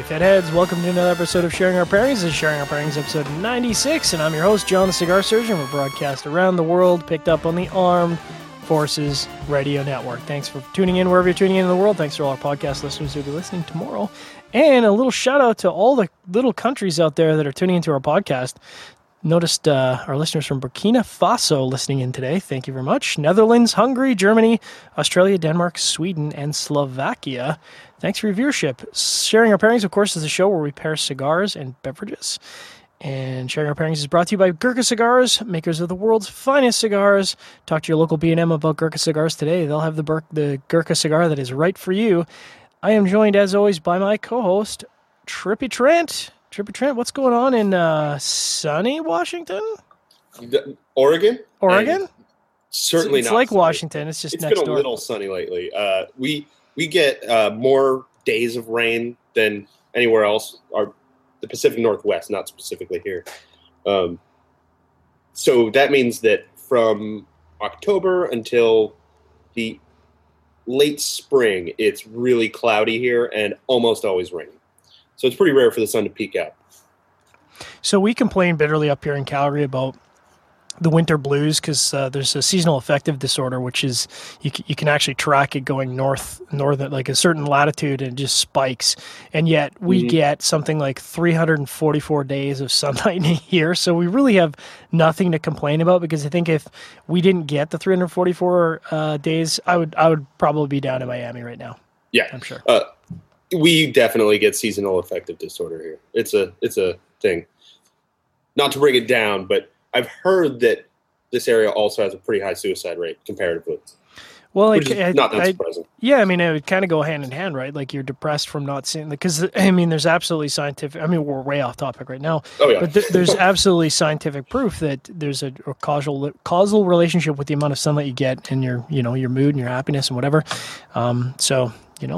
Fit Heads. Welcome to another episode of Sharing Our Pairings. This is Sharing Our Pairings, episode 96, and I'm your host, John the Cigar Surgeon. We're broadcast around the world, picked up on the Armed Forces Radio Network. Thanks for tuning in wherever you're tuning in the world. Thanks to all our podcast listeners who will be listening tomorrow. And a little shout out to all the little countries out there that are tuning into our podcast. Noticed our listeners from Burkina Faso listening in today. Thank you very much. Netherlands, Hungary, Germany, Australia, Denmark, Sweden, and Slovakia. Thanks for your viewership. Sharing Our Pairings, of course, is a show where we pair cigars and beverages. And Sharing Our Pairings is brought to you by Gurkha Cigars, makers of the world's finest cigars. Talk to your local B&M about Gurkha Cigars today. They'll have the Gurkha cigar that is right for you. I am joined, as always, by my co-host, Trippy Trent. Trippy Trent, what's going on in sunny Washington? Oregon? Certainly it's not. Like sunny. Washington. It's just it's next door. It's been a little sunny lately. We get more days of rain than anywhere else. The Pacific Northwest, not specifically here. So that means that from October until the late spring, it's really cloudy here and almost always raining. So it's pretty rare for the sun to peek out. So we complain bitterly up here in Calgary about the winter blues because there's a seasonal affective disorder, which is you can actually track it going northern, like a certain latitude, and it just spikes. And yet we get something like 344 days of sunlight in a year. So we really have nothing to complain about, because I think if we didn't get the 344 days, I would probably be down in Miami right now. Yeah, I'm sure. We definitely get seasonal affective disorder here. It's a thing. Not to bring it down, but I've heard that this area also has a pretty high suicide rate comparatively. Well, which is not that surprising. Yeah, I mean, it would kind of go hand in hand, right? Like you're depressed from not seeing, because I mean, there's absolutely scientific. I mean, we're way off topic right now. Oh yeah, but there's absolutely scientific proof that there's a causal relationship with the amount of sunlight you get and your mood and your happiness and whatever. So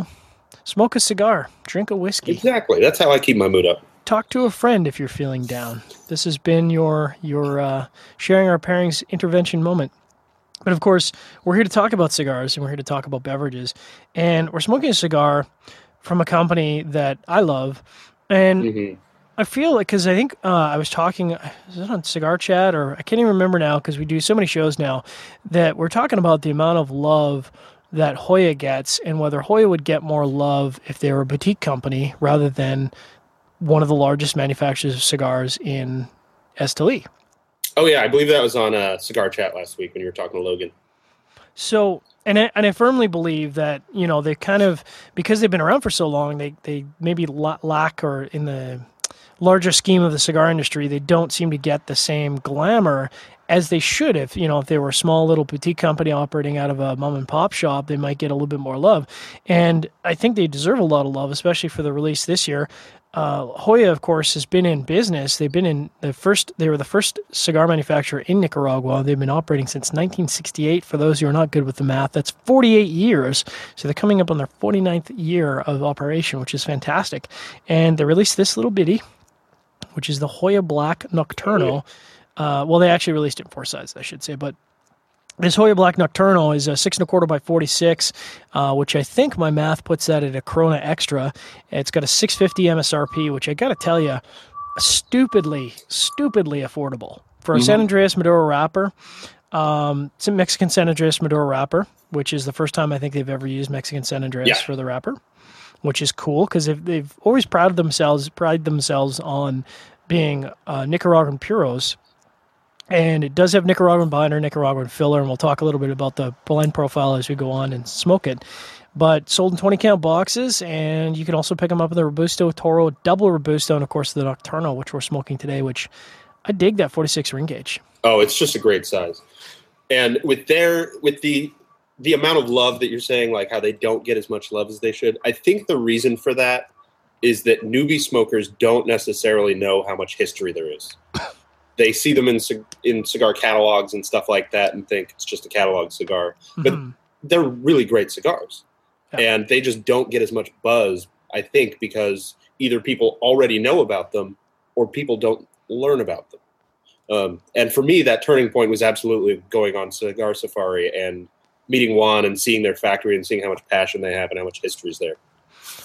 smoke a cigar, drink a whiskey. Exactly. That's how I keep my mood up. Talk to a friend if you're feeling down. This has been your Sharing Our Pairings intervention moment. But of course, we're here to talk about cigars, and we're here to talk about beverages. And we're smoking a cigar from a company that I love. And I feel like, because I think I was talking, is it on Cigar Chat, or I can't even remember now, because we do so many shows now, that we're talking about the amount of love that Hoya gets, and whether Hoya would get more love if they were a boutique company rather than one of the largest manufacturers of cigars in Esteli. Oh yeah, I believe that was on Cigar Chat last week when you were talking to Logan. So, and I firmly believe that, they kind of, because they've been around for so long, they maybe lack, or in the larger scheme of the cigar industry, they don't seem to get the same glamour as they should. If they were a small little boutique company operating out of a mom and pop shop, they might get a little bit more love. And I think they deserve a lot of love, especially for the release this year. Hoya, of course, has been in business. They were the first cigar manufacturer in Nicaragua. They've been operating since 1968. For those who are not good with the math, that's 48 years. So they're coming up on their 49th year of operation, which is fantastic. And they released this little bitty, which is the Hoya Black Nocturno. Well, they actually released it in 4 sizes, I should say, but this Hoya Black Nocturno is a 6 1/4 by 46, which I think my math puts that at a Corona Extra. It's got a $650 MSRP, which I got to tell you, stupidly affordable for a San Andreas Maduro wrapper. It's a Mexican San Andreas Maduro wrapper, which is the first time I think they've ever used Mexican San Andreas for the wrapper, which is cool because they've always prided themselves on being Nicaraguan puros. And it does have Nicaraguan binder, Nicaraguan filler, and we'll talk a little bit about the blend profile as we go on and smoke it. But sold in 20-count boxes, and you can also pick them up in the Robusto, Toro, Double Robusto, and of course the Nocturno, which we're smoking today, which I dig that 46 ring gauge. Oh, it's just a great size. And with the amount of love that you're saying, like how they don't get as much love as they should, I think the reason for that is that newbie smokers don't necessarily know how much history there is. They see them in cigar catalogs and stuff like that and think it's just a catalog cigar. But they're really great cigars. Yeah. And they just don't get as much buzz, I think, because either people already know about them or people don't learn about them. And for me, that turning point was absolutely going on Cigar Safari and meeting Juan and seeing their factory and seeing how much passion they have and how much history is there.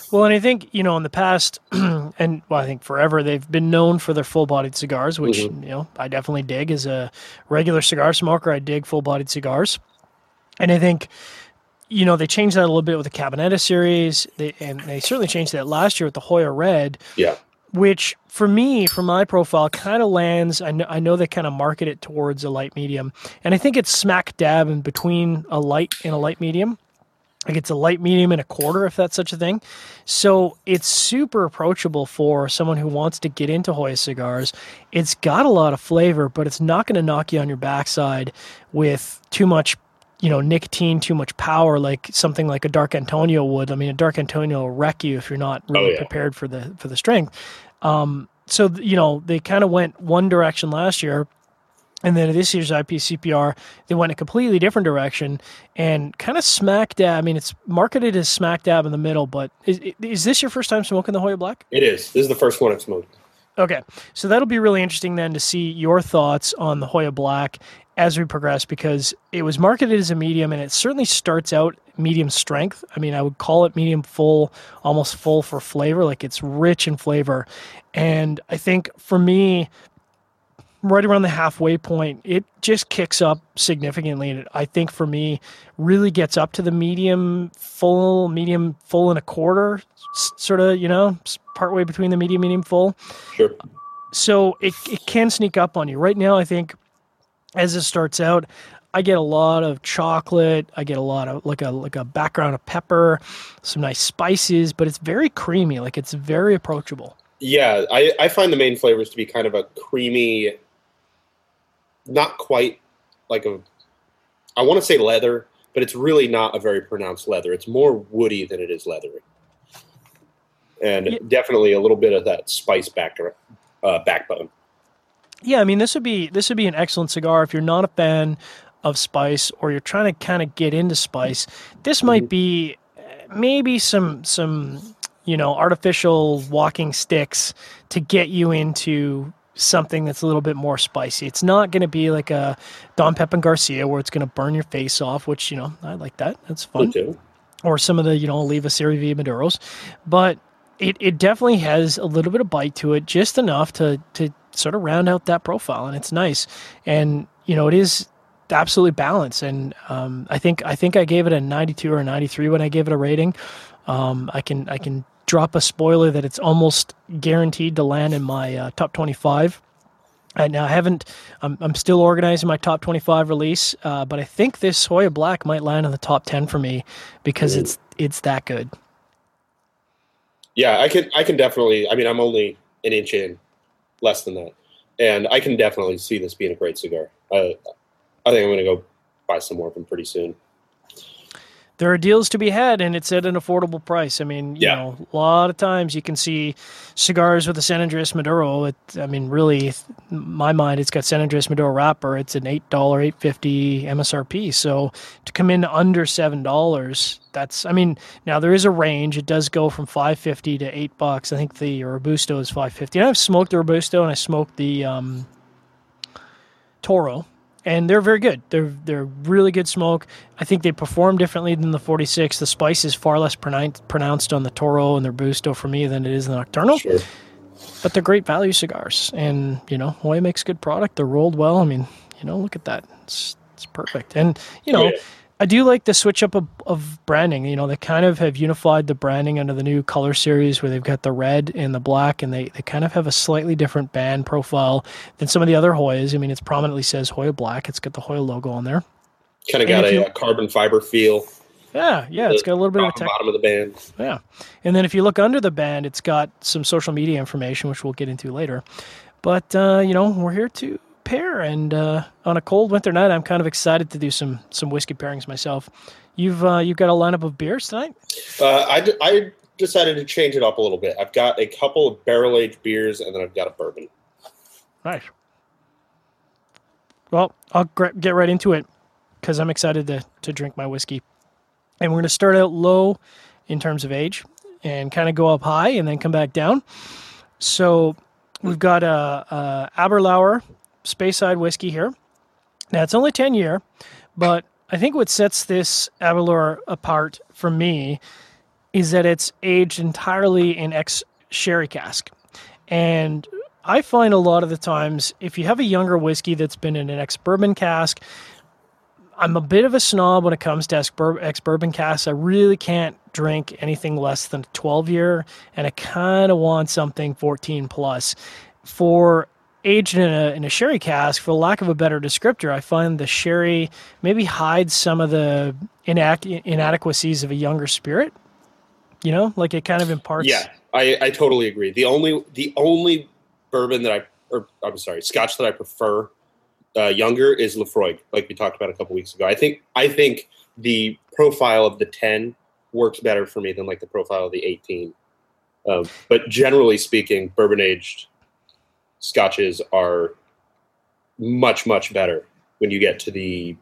Well, and I think, in the past, and well, I think forever, they've been known for their full-bodied cigars, which, Hmm. I definitely dig. As a regular cigar smoker, I dig full-bodied cigars. And I think, they changed that a little bit with the Cabanetta series, and they certainly changed that last year with the Hoya Red, Yeah. which for me, for my profile, kind of lands. I know they kind of market it towards a light medium, and I think it's smack dab in between a light and a light medium. Like it's a light medium and a quarter, if that's such a thing. So it's super approachable for someone who wants to get into Hoya cigars. It's got a lot of flavor, but it's not going to knock you on your backside with too much, nicotine, too much power, like something like a Dark Antonio would. I mean, a Dark Antonio will wreck you if you're not Oh really yeah. prepared for the strength. So they kind of went one direction last year, and then this year's IPCPR, they went a completely different direction and kind of smack dab. I mean, it's marketed as smack dab in the middle, but is this your first time smoking the Hoya Black? It is. This is the first one I've smoked. Okay, so that'll be really interesting then to see your thoughts on the Hoya Black as we progress, because it was marketed as a medium and it certainly starts out medium strength. I mean, I would call it medium full, almost full for flavor, like it's rich in flavor. And I think for me, right around the halfway point, it just kicks up significantly. And I think for me, really gets up to the medium full and a quarter, sort of, partway between the medium full. Sure. So it can sneak up on you. Right now, I think as it starts out, I get a lot of chocolate. I get a lot of like a background of pepper, some nice spices, but it's very creamy. Like it's very approachable. Yeah, I find the main flavors to be kind of a creamy, not quite like I want to say leather, but it's really not a very pronounced leather. It's more woody than it is leathery. And Yeah. definitely a little bit of that spice backbone. Yeah, I mean this would be an excellent cigar if you're not a fan of spice or you're trying to kind of get into spice. This might be maybe some artificial walking sticks to get you into something that's a little bit more spicy. It's not going to be like a Don Pepin Garcia where it's going to burn your face off, which I like that. That's fun. Okay. Or some of the Oliva Serie V Maduros, but it definitely has a little bit of bite to it, just enough to sort of round out that profile, and it's nice. And it is absolutely balanced. And I think I gave it a 92 or a 93 when I gave it a rating. I can drop a spoiler that it's almost guaranteed to land in my top 25. And now I'm still organizing my top 25 release, but I think this Hoya Black might land in the top 10 for me because it's that good. Yeah, I can definitely. I mean, I'm only an inch in, less than that, and I can definitely see this being a great cigar. I think I'm going to go buy some more of them pretty soon. There are deals to be had, and it's at an affordable price. I mean, a lot of times you can see cigars with a San Andreas Maduro. Really, in my mind, it's got San Andreas Maduro wrapper. It's an $8, $8.50 MSRP. So to come in under $7, now there is a range. It does go from $5.50 to $8. I think the Robusto is $5.50. And I've smoked the Robusto and I smoked the Toro. And they're very good. They're really good smoke. I think they perform differently than the 46. The spice is far less pronounced on the Toro and the Robusto for me than it is the Nocturnal. Sure. But they're great value cigars. And, Hoya makes good product. They're rolled well. I mean, look at that. It's perfect. And, I do like the switch up of branding. They kind of have unified the branding under the new color series where they've got the red and the black, and they kind of have a slightly different band profile than some of the other Hoyas. I mean, it prominently says Hoya Black. It's got the Hoya logo on there. Kind of got a carbon fiber feel. Yeah, it's got a little bit of a bottom of the band. Yeah. And then if you look under the band, it's got some social media information, which we'll get into later. But, we're here to pair, and on a cold winter night, I'm kind of excited to do some whiskey pairings myself. You've got a lineup of beers tonight? I decided to change it up a little bit. I've got a couple of barrel-aged beers, and then I've got a bourbon. Nice. Well, I'll get right into it because I'm excited to drink my whiskey. And we're going to start out low in terms of age and kind of go up high and then come back down. So we've got a Aberlour Speyside whiskey here. Now, it's only 10-year, but I think what sets this Aberlour apart for me is that it's aged entirely in ex-sherry cask. And I find a lot of the times, if you have a younger whiskey that's been in an ex-bourbon cask, I'm a bit of a snob when it comes to ex-bourbon casks. I really can't drink anything less than a 12-year, and I kind of want something 14 plus. For aged in a sherry cask, for lack of a better descriptor, I find the sherry maybe hides some of the inadequacies of a younger spirit. You know, like it kind of imparts. Yeah, I totally agree. The only bourbon Scotch that I prefer younger is Lefroy, like we talked about a couple weeks ago. I think the profile of the 10 works better for me than like the profile of the 18. But generally speaking, bourbon aged Scotches are much, much better when you get to the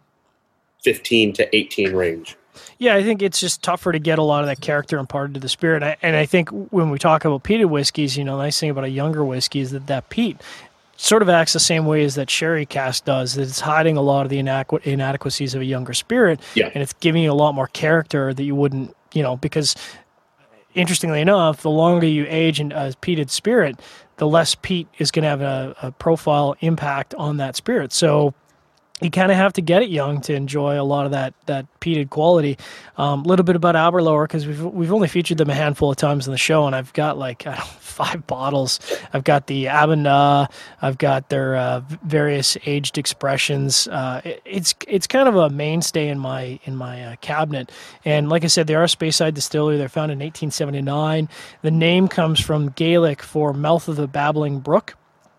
15 to 18 range. Yeah, I think it's just tougher to get a lot of that character imparted to the spirit. And I think when we talk about peated whiskeys, the nice thing about a younger whiskey is that peat sort of acts the same way as that sherry cask does. That it's hiding a lot of the inadequacies of a younger spirit, and it's giving you a lot more character that you wouldn't, because interestingly enough, the longer you age in a peated spirit, the less peat is going to have a profile impact on that spirit. So you kind of have to get it young to enjoy a lot of that peated quality. A little bit about Aberlour, because we've only featured them a handful of times in the show, and I've got 5 bottles. I've got the Abenda, I've got their various aged expressions. It's kind of a mainstay in my cabinet. And like I said, they are a Speyside distillery. They're founded in 1879. The name comes from Gaelic for mouth of the babbling brook.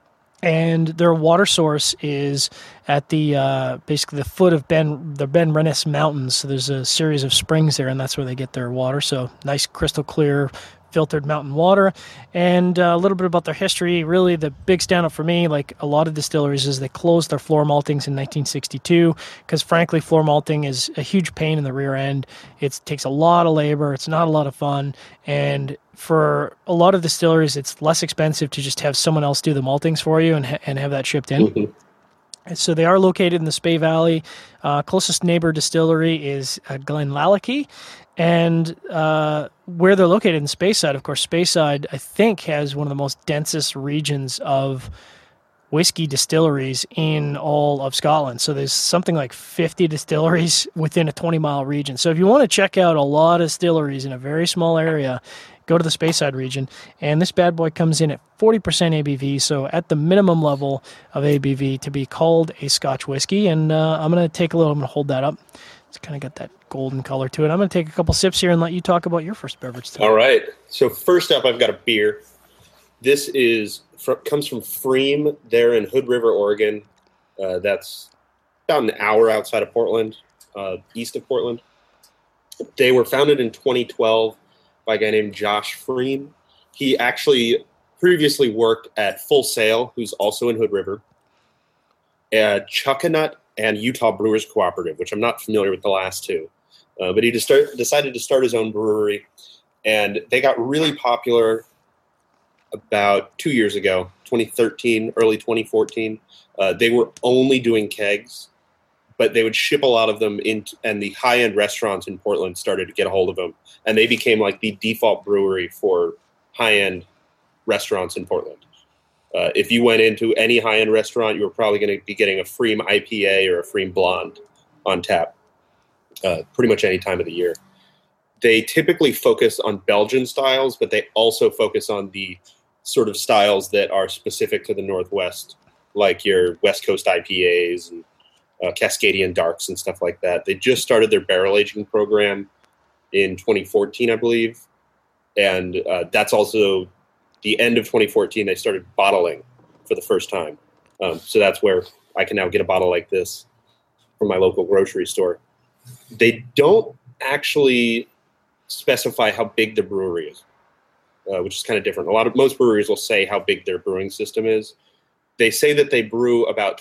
And their water source is at the basically the foot of the Ben Rennes Mountains. So there's a series of springs there, and that's where they get their water. So nice, crystal clear, filtered mountain water. And a little bit about their history. Really, the big standout for me, like a lot of distilleries, is they closed their floor maltings in 1962 because, frankly, floor malting is a huge pain in the rear end. It takes a lot of labor. It's not a lot of fun. And for a lot of distilleries, it's less expensive to just have someone else do the maltings for you and have that shipped in. Mm-hmm. And so they are located in the Spey Valley. Closest neighbor distillery is Glenallachie. And where they're located in Speyside, of course, Speyside, I think, has one of the most densest regions of whiskey distilleries in all of Scotland. So there's something like 50 distilleries within a 20-mile region. So if you want to check out a lot of distilleries in a very small area, go to the Speyside region, and this bad boy comes in at 40% ABV, so at the minimum level of ABV to be called a Scotch whiskey. And I'm going to hold that up. It's kind of got that golden color to it. I'm going to take a couple sips here and let you talk about your first beverage today. All right. So first up, I've got a beer. This comes from Freem there in Hood River, Oregon. That's about an hour outside of Portland, east of Portland. They were founded in 2012 by a guy named Josh Freem. He actually previously worked at Full Sail, who's also in Hood River, Chuckanut, and Utah Brewers Cooperative, which I'm not familiar with the last two. But he decided to start his own brewery, and they got really popular about 2 years ago, 2013, early 2014. They were only doing kegs, but they would ship a lot of them in, and the high-end restaurants in Portland started to get a hold of them, and they became like the default brewery for high-end restaurants in Portland. If you went into any high-end restaurant, you were probably going to be getting a Freem IPA or a Freem Blonde on tap pretty much any time of the year. They typically focus on Belgian styles, but they also focus on the sort of styles that are specific to the Northwest, like your West Coast IPAs and Cascadian Darks and stuff like that. They just started their barrel aging program in 2014, I believe. And that's also the end of 2014. They started bottling for the first time. So that's where I can now get a bottle like this from my local grocery store. They don't actually specify how big the brewery is, which is kind of different. Most breweries will say how big their brewing system is. They say that they brew about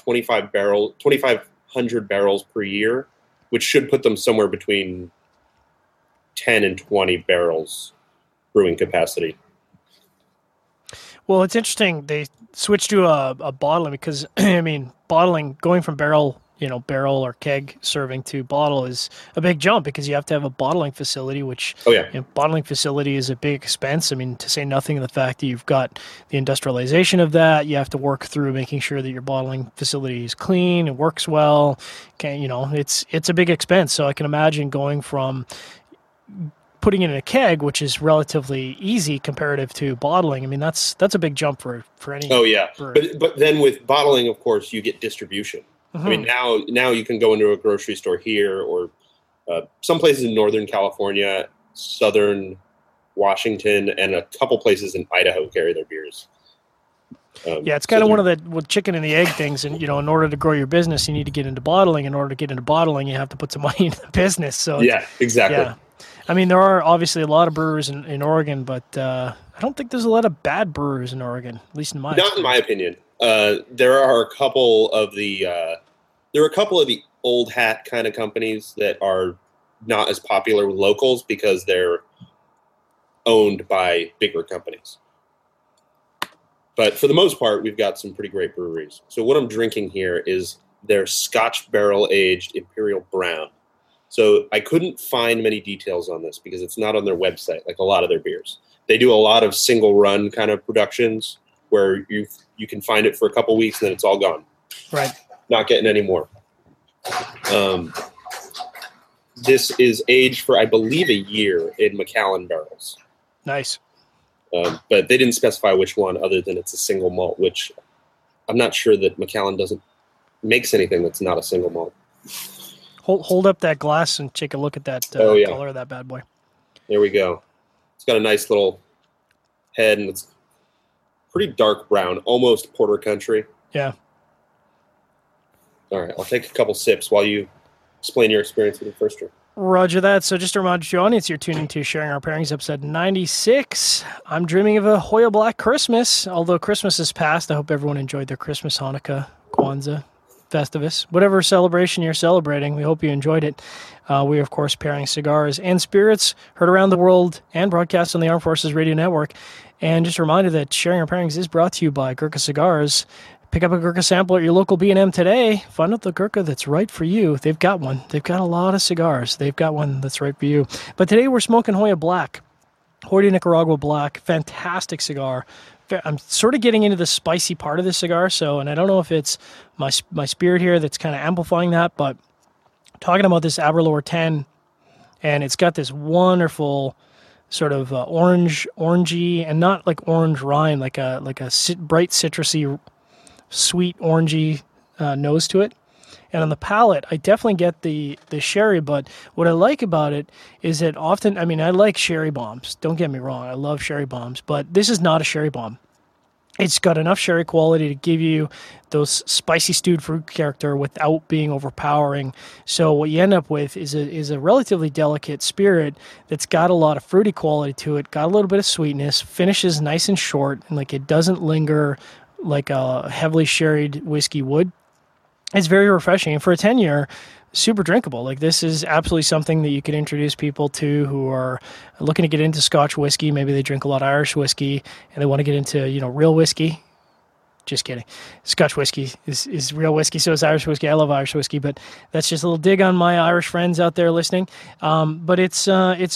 2,500 barrels per year, which should put them somewhere between 10 and 20 barrels brewing capacity. Well, it's interesting. They switched to a bottling because, I mean, bottling, going from barrel, barrel or keg serving to bottle is a big jump because you have to have a bottling facility, which bottling facility is a big expense. I mean, to say nothing of the fact that you've got the industrialization of that, you have to work through making sure that your bottling facility is clean and works well. It's a big expense. So I can imagine going from putting it in a keg, which is relatively easy comparative to bottling. I mean, that's a big jump for any. Oh yeah, but then with bottling, of course, you get distribution. I mean, now you can go into a grocery store here or some places in Northern California, Southern Washington, and a couple places in Idaho carry their beers. It's kind of one of the chicken and the egg things. And, in order to grow your business, you need to get into bottling. In order to get into bottling, you have to put some money into the business. So yeah, exactly. Yeah. I mean, there are obviously a lot of brewers in Oregon, but I don't think there's a lot of bad brewers in Oregon, at least in my experience. In my opinion. There are a couple of the old hat kind of companies that are not as popular with locals because they're owned by bigger companies. But for the most part, we've got some pretty great breweries. So what I'm drinking here is their Scotch barrel-aged Imperial Brown. So I couldn't find many details on this because it's not on their website, like a lot of their beers. They do a lot of single-run kind of productions where you can find it for a couple weeks and then it's all gone. Right. Not getting any more. This is aged for, I believe, a year in Macallan barrels. Nice. But they didn't specify which one other than it's a single malt, which I'm not sure that Macallan makes anything that's not a single malt. Hold up that glass and take a look at that color of that bad boy. There we go. It's got a nice little head, and it's pretty dark brown, almost Porter Country. Yeah. All right, I'll take a couple sips while you explain your experience with the first drink. Roger that. So just to remind you, audience, you're tuning to Sharing Our Pairings, episode 96. I'm dreaming of a Hoya Black Christmas. Although Christmas is past, I hope everyone enjoyed their Christmas, Hanukkah, Kwanzaa, Festivus, whatever celebration you're celebrating. We hope you enjoyed it. We are, of course, pairing cigars and spirits, heard around the world and broadcast on the Armed Forces Radio Network. And just a reminder that Sharing Our Pairings is brought to you by Gurkha Cigars. Pick up a Gurkha sample at your local B&M today. Find out the Gurkha that's right for you. They've got one. They've got a lot of cigars. They've got one that's right for you. But today we're smoking Hoya Black. Hoya Nicaragua Black. Fantastic cigar. I'm sort of getting into the spicy part of the cigar, and I don't know if it's my spirit here that's kind of amplifying that, but talking about this Aberlour 10, and it's got this wonderful sort of orangey, and not like orange rind, like a bright citrusy, sweet orangey nose to it. And on the palate, I definitely get the sherry, but what I like about it is that often, I mean, I like sherry bombs. Don't get me wrong. I love sherry bombs, but this is not a sherry bomb. It's got enough sherry quality to give you those spicy stewed fruit character without being overpowering. So what you end up with is a relatively delicate spirit that's got a lot of fruity quality to it, got a little bit of sweetness, finishes nice and short, and like it doesn't linger like a heavily sherried whiskey would. It's very refreshing, and for a 10-year, super drinkable. Like, this is absolutely something that you could introduce people to who are looking to get into Scotch whiskey. Maybe they drink a lot of Irish whiskey and they want to get into, real whiskey. Just kidding. Scotch whiskey is real whiskey, so is Irish whiskey. I love Irish whiskey, but that's just a little dig on my Irish friends out there listening. But it's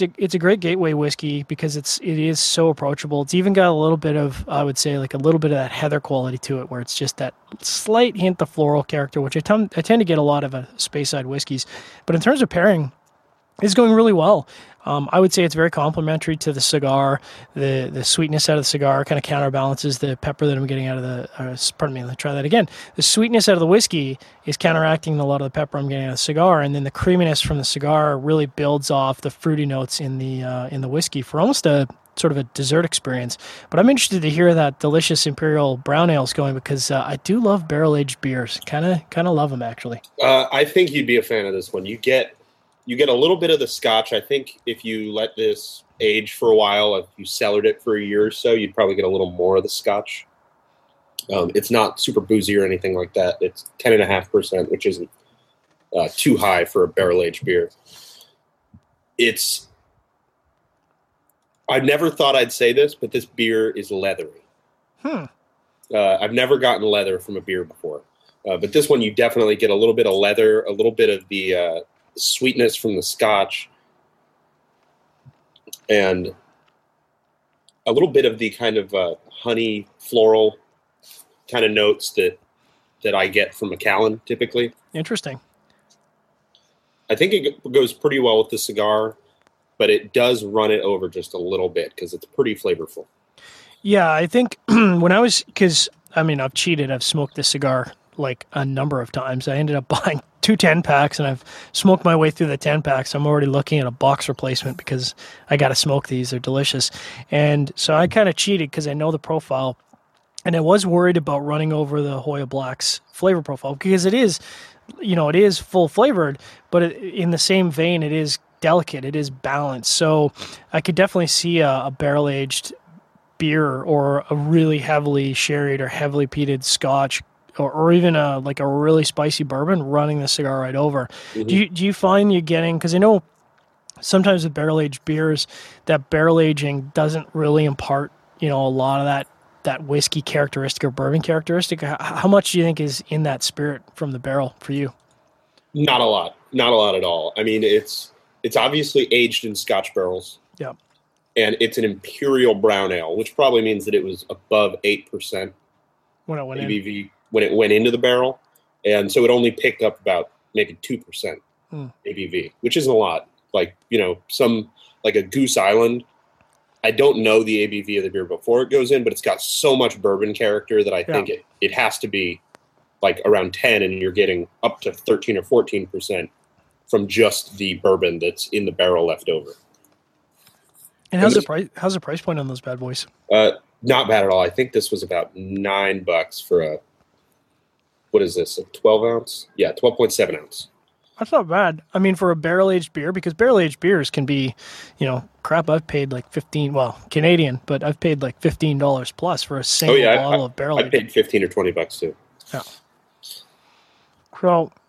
a great gateway whiskey because it is so approachable. It's even got a little bit of, I would say, like a little bit of that heather quality to it, where it's just that slight hint of floral character, which I tend to get a lot of Speyside whiskeys. But in terms of pairing, it's going really well. I would say it's very complementary to the cigar. The sweetness out of the cigar kind of counterbalances the pepper that I'm getting out of let me try that again. The sweetness out of the whiskey is counteracting a lot of the pepper I'm getting out of the cigar, and then the creaminess from the cigar really builds off the fruity notes in the whiskey for almost a sort of a dessert experience. But I'm interested to hear that delicious Imperial Brown Ale's going because I do love barrel-aged beers. Kind of love them, actually. I think you'd be a fan of this one. You get a little bit of the Scotch. I think if you let this age for a while, if you cellared it for a year or so, you'd probably get a little more of the Scotch. It's not super boozy or anything like that. It's 10.5%, which isn't too high for a barrel-aged beer. I never thought I'd say this, but this beer is leathery. I've never gotten leather from a beer before. But this one, you definitely get a little bit of leather, a little bit of the sweetness from the Scotch, and a little bit of the kind of honey, floral kind of notes that I get from Macallan typically. Interesting. I think it goes pretty well with the cigar, but it does run it over just a little bit because it's pretty flavorful. Yeah, I think because I've cheated. I've smoked this cigar like a number of times. I ended up buying 2 10-packs, and I've smoked my way through the 10-packs. I'm already looking at a box replacement because I got to smoke these. They're delicious. And so I kind of cheated because I know the profile, and I was worried about running over the Hoya Black's flavor profile because it is, it is full flavored, but in the same vein, it is delicate. It is balanced. So I could definitely see a barrel-aged beer or a really heavily sherried or heavily peated Scotch or even a really spicy bourbon running the cigar right over. Mm-hmm. Do you find you're getting, because I know sometimes with barrel-aged beers, that barrel aging doesn't really impart, a lot of that whiskey characteristic or bourbon characteristic. How much do you think is in that spirit from the barrel for you? Not a lot at all. I mean, it's obviously aged in Scotch barrels. Yeah. And it's an imperial brown ale, which probably means that it was above 8% when it went ABV when it went into the barrel. And so it only picked up about maybe 2% ABV, which isn't a lot. Like, like a Goose Island, I don't know the ABV of the beer before it goes in, but it's got so much bourbon character that I think it has to be like around 10, and you're getting up to 13 or 14% from just the bourbon that's in the barrel left over. And how's the price point on those bad boys? Not bad at all. I think this was about $9 for a, what is this, a 12 ounce? Yeah, 12.7 ounce. That's not bad. I mean, for a barrel-aged beer, because barrel-aged beers can be, crap, I've paid like Canadian, but I've paid like $15 plus for a single bottle of barrel-aged. I paid $15 or $20 too. Yeah. So,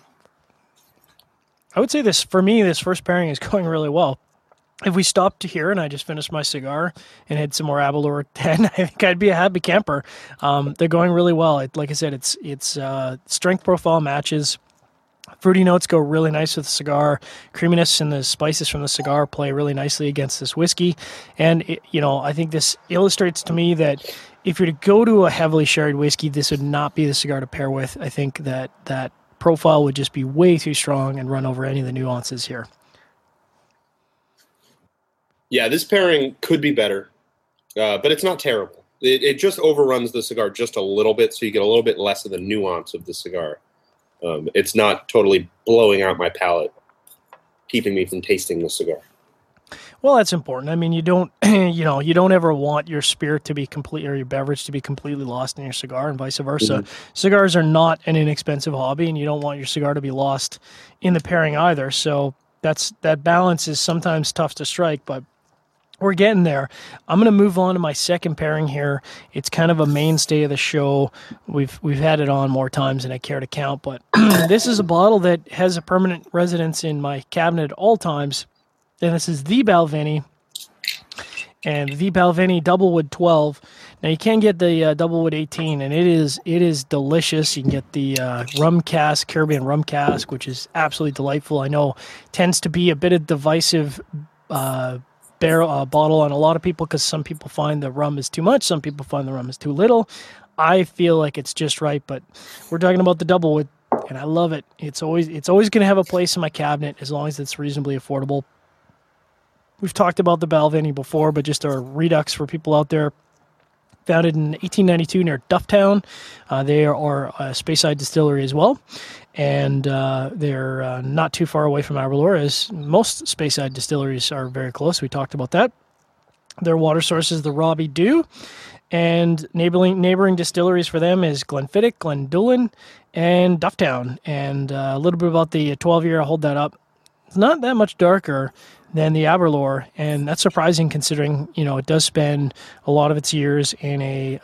I would say this first pairing is going really well. If we stopped here and I just finished my cigar and had some more Aberlour 10, I think I'd be a happy camper. They're going really well. Like I said, it's strength profile matches. Fruity notes go really nice with the cigar. Creaminess and the spices from the cigar play really nicely against this whiskey. And, I think this illustrates to me that if you're to go to a heavily sherried whiskey, this would not be the cigar to pair with. I think that profile would just be way too strong and run over any of the nuances here. Yeah, this pairing could be better, but it's not terrible. It just overruns the cigar just a little bit, so you get a little bit less of the nuance of the cigar. It's not totally blowing out my palate, keeping me from tasting the cigar. Well, that's important. I mean, you don't, you don't ever want your spirit to be complete or your beverage to be completely lost in your cigar, and vice versa. Mm-hmm. Cigars are not an inexpensive hobby, and you don't want your cigar to be lost in the pairing either. So that balance is sometimes tough to strike, but we're getting there. I'm going to move on to my second pairing here. It's kind of a mainstay of the show. We've had it on more times than I care to count, but this is a bottle that has a permanent residence in my cabinet at all times. And this is the Balvenie, and the Balvenie Doublewood 12. Now you can get the Doublewood 18, and it is delicious. You can get the rum cask, Caribbean rum cask, which is absolutely delightful. I know tends to be a bit of divisive bottle on a lot of people because some people find the rum is too much, some people find the rum is too little. I feel like it's just right, but we're talking about the Doublewood, and I love it. It's always going to have a place in my cabinet as long as it's reasonably affordable. We've talked about the Balvenie before, but just a redux for people out there. Founded in 1892 near Dufftown. They are a Speyside distillery as well, and they're not too far away from Aberlour, as most Speyside distilleries are very close. We talked about that. Their water source is the Robbie Dew, and neighboring distilleries for them is Glenfiddich, Glendullan, and Dufftown. And a little bit about the 12-year, I'll hold that up. It's not that much darker than the Aberlour, and that's surprising considering it does spend a lot of its years in a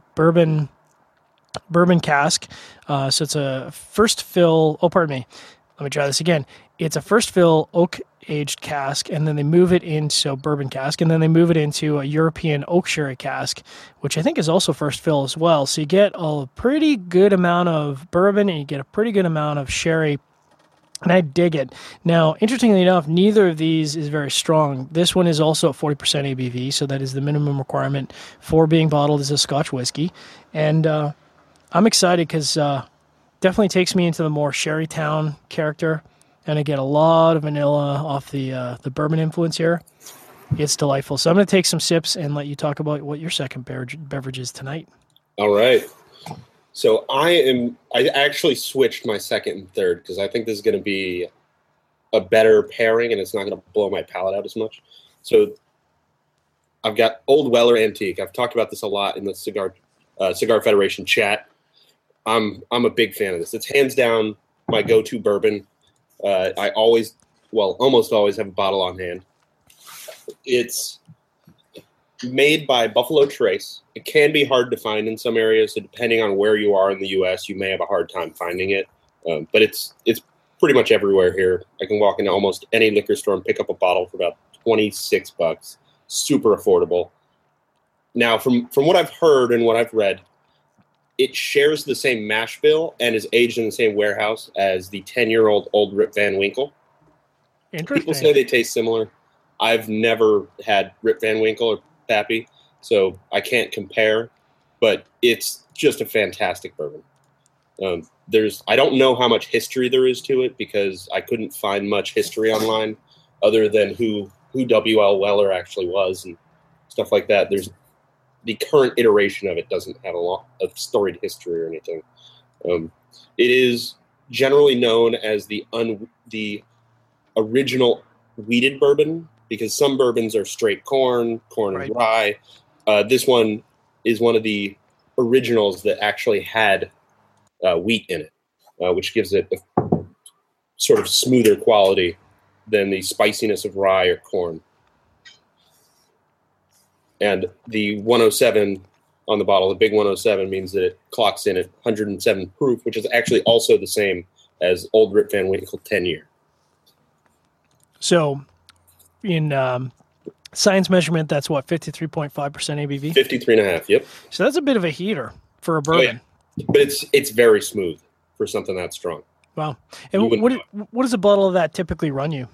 bourbon cask. So it's a first fill. Oh, pardon me. let me try this again. It's a first fill oak aged cask, and then they move it into bourbon cask, and then they move it into a European oak sherry cask, which I think is also first fill as well. So you get a pretty good amount of bourbon, and you get a pretty good amount of sherry. And I dig it. Now, interestingly enough, neither of these is very strong. This one is also at 40% ABV, so that is the minimum requirement for being bottled as a Scotch whiskey. And I'm excited because definitely takes me into the more sherry town character, and I get a lot of vanilla off the bourbon influence here. It's delightful. So I'm going to take some sips and let you talk about what your second beverage is tonight. All right. So I actually switched my second and third because I think this is going to be a better pairing and it's not going to blow my palate out as much. So I've got Old Weller Antique. I've talked about this a lot in the Cigar Federation chat. I'm a big fan of this. It's hands down my go-to bourbon. I almost always have a bottle on hand. It's made by Buffalo Trace. It can be hard to find in some areas, so depending on where you are in the U.S., you may have a hard time finding it. But it's pretty much everywhere here. I can walk into almost any liquor store and pick up a bottle for about $26. Super affordable. Now, from what I've heard and what I've read, it shares the same mash bill and is aged in the same warehouse as the 10-year-old Old Rip Van Winkle. Interesting. People say they taste similar. I've never had Rip Van Winkle or Pappy, so I can't compare, but it's just a fantastic bourbon. I don't know how much history there is to it because I couldn't find much history online other than who W.L. Weller actually was and stuff like that. The current iteration of it doesn't have a lot of storied history or anything. It is generally known as the original wheated bourbon because some bourbons are straight corn Right. and rye. This one is one of the originals that actually had wheat in it, which gives it a sort of smoother quality than the spiciness of rye or corn. And the 107 on the bottle, the big 107, means that it clocks in at 107 proof, which is actually also the same as Old Rip Van Winkle 10-year. So in science measurement, that's what, 53.5% ABV? 53.5, yep. So that's a bit of a heater for a bourbon. Oh, yeah. But it's very smooth for something that strong. Wow. And what does a bottle of that typically run you?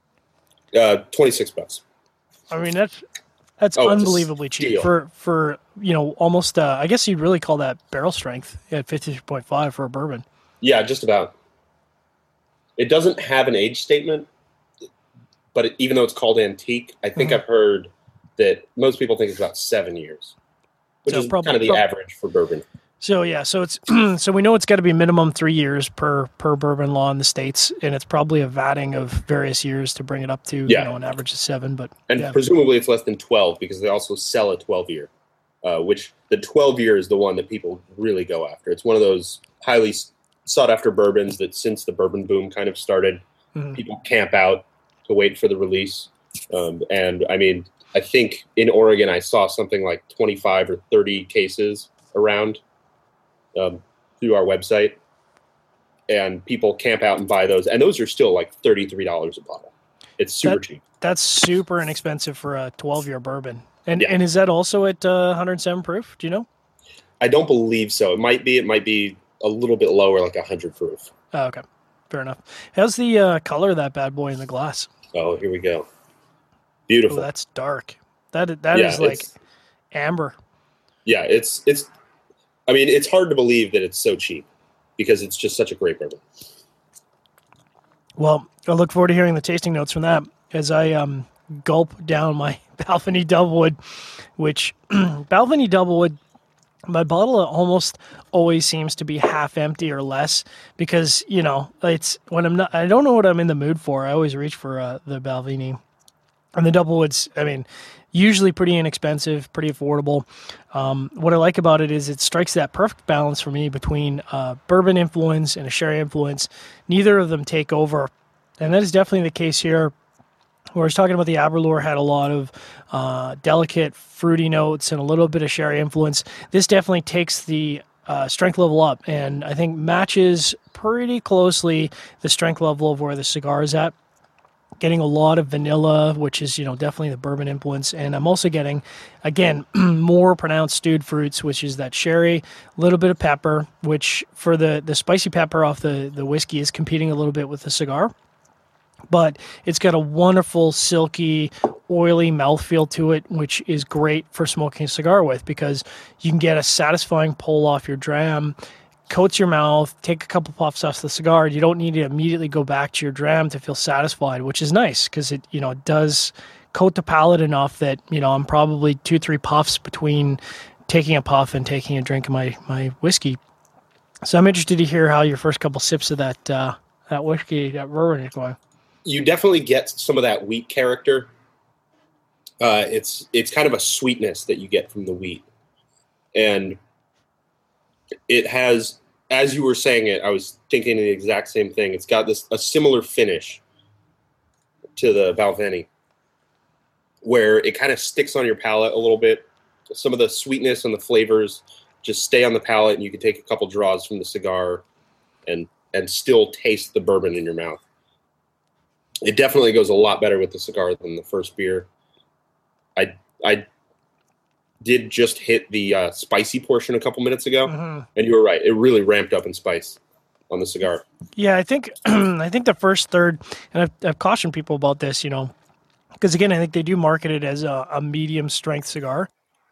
$26. I mean, that's unbelievably cheap for almost, I guess you'd really call that barrel strength at 53.5 for a bourbon. Yeah, just about. It doesn't have an age statement, but even though it's called antique, I think I've heard that most people think it's about 7 years, which is kind of the average for bourbon. So yeah, so it's so we know it's got to be minimum 3 years per bourbon law in the States, and it's probably a vatting of various years to bring it up to an average of 7. But presumably it's less than 12 because they also sell a 12-year, which the 12-year is the one that people really go after. It's one of those highly sought after bourbons that since the bourbon boom kind of started, people camp out to wait for the release. And I mean, I think in Oregon I saw something like 25 or 30 cases around. Through our website, and people camp out and buy those, and those are still like $33 a bottle. It's super cheap. That's super inexpensive for a 12-year bourbon. And is that also at 107 proof? Do you know? I don't believe so. It might be a little bit lower, like 100 proof. Oh, okay, fair enough. How's the color of that bad boy in the glass? Oh, here we go. Beautiful. Oh, that's dark. That is like amber. Yeah, it's. I mean, it's hard to believe that it's so cheap because it's just such a great bourbon. Well, I look forward to hearing the tasting notes from that as I gulp down my Balvenie Doublewood, which Balvenie Doublewood, my bottle almost always seems to be half empty or less because, it's when I don't know what I'm in the mood for. I always reach for the Balvenie. And the Doublewoods, I mean, usually pretty inexpensive, pretty affordable. What I like about it is it strikes that perfect balance for me between bourbon influence and a sherry influence. Neither of them take over. And that is definitely the case here. Where I was talking about the Aberlour had a lot of delicate, fruity notes and a little bit of sherry influence. This definitely takes the strength level up, and I think matches pretty closely the strength level of where the cigar is at. Getting a lot of vanilla, which is definitely the bourbon influence, and I'm also getting, again, more pronounced stewed fruits, which is that sherry, a little bit of pepper, which for the spicy pepper off the whiskey is competing a little bit with the cigar, but it's got a wonderful silky, oily mouthfeel to it, which is great for smoking a cigar with because you can get a satisfying pull off your dram. Coats your mouth, take a couple puffs off the cigar. You don't need to immediately go back to your dram to feel satisfied, which is nice because it does coat the palate enough that I'm probably 2-3 puffs between taking a puff and taking a drink of my whiskey. So I'm interested to hear how your first couple sips of that whiskey, that bourbon, is going. You definitely get some of that wheat character. It's kind of a sweetness that you get from the wheat, and it has. As you were saying it, I was thinking the exact same thing. It's got a similar finish to the Balvenie, where it kind of sticks on your palate a little bit. Some of the sweetness and the flavors just stay on the palate, and you can take a couple draws from the cigar and still taste the bourbon in your mouth. It definitely goes a lot better with the cigar than the first beer. I did just hit the spicy portion a couple minutes ago, and you were right. It really ramped up in spice on the cigar. Yeah, I think the first third, and I've cautioned people about this, because again, I think they do market it as a medium strength cigar,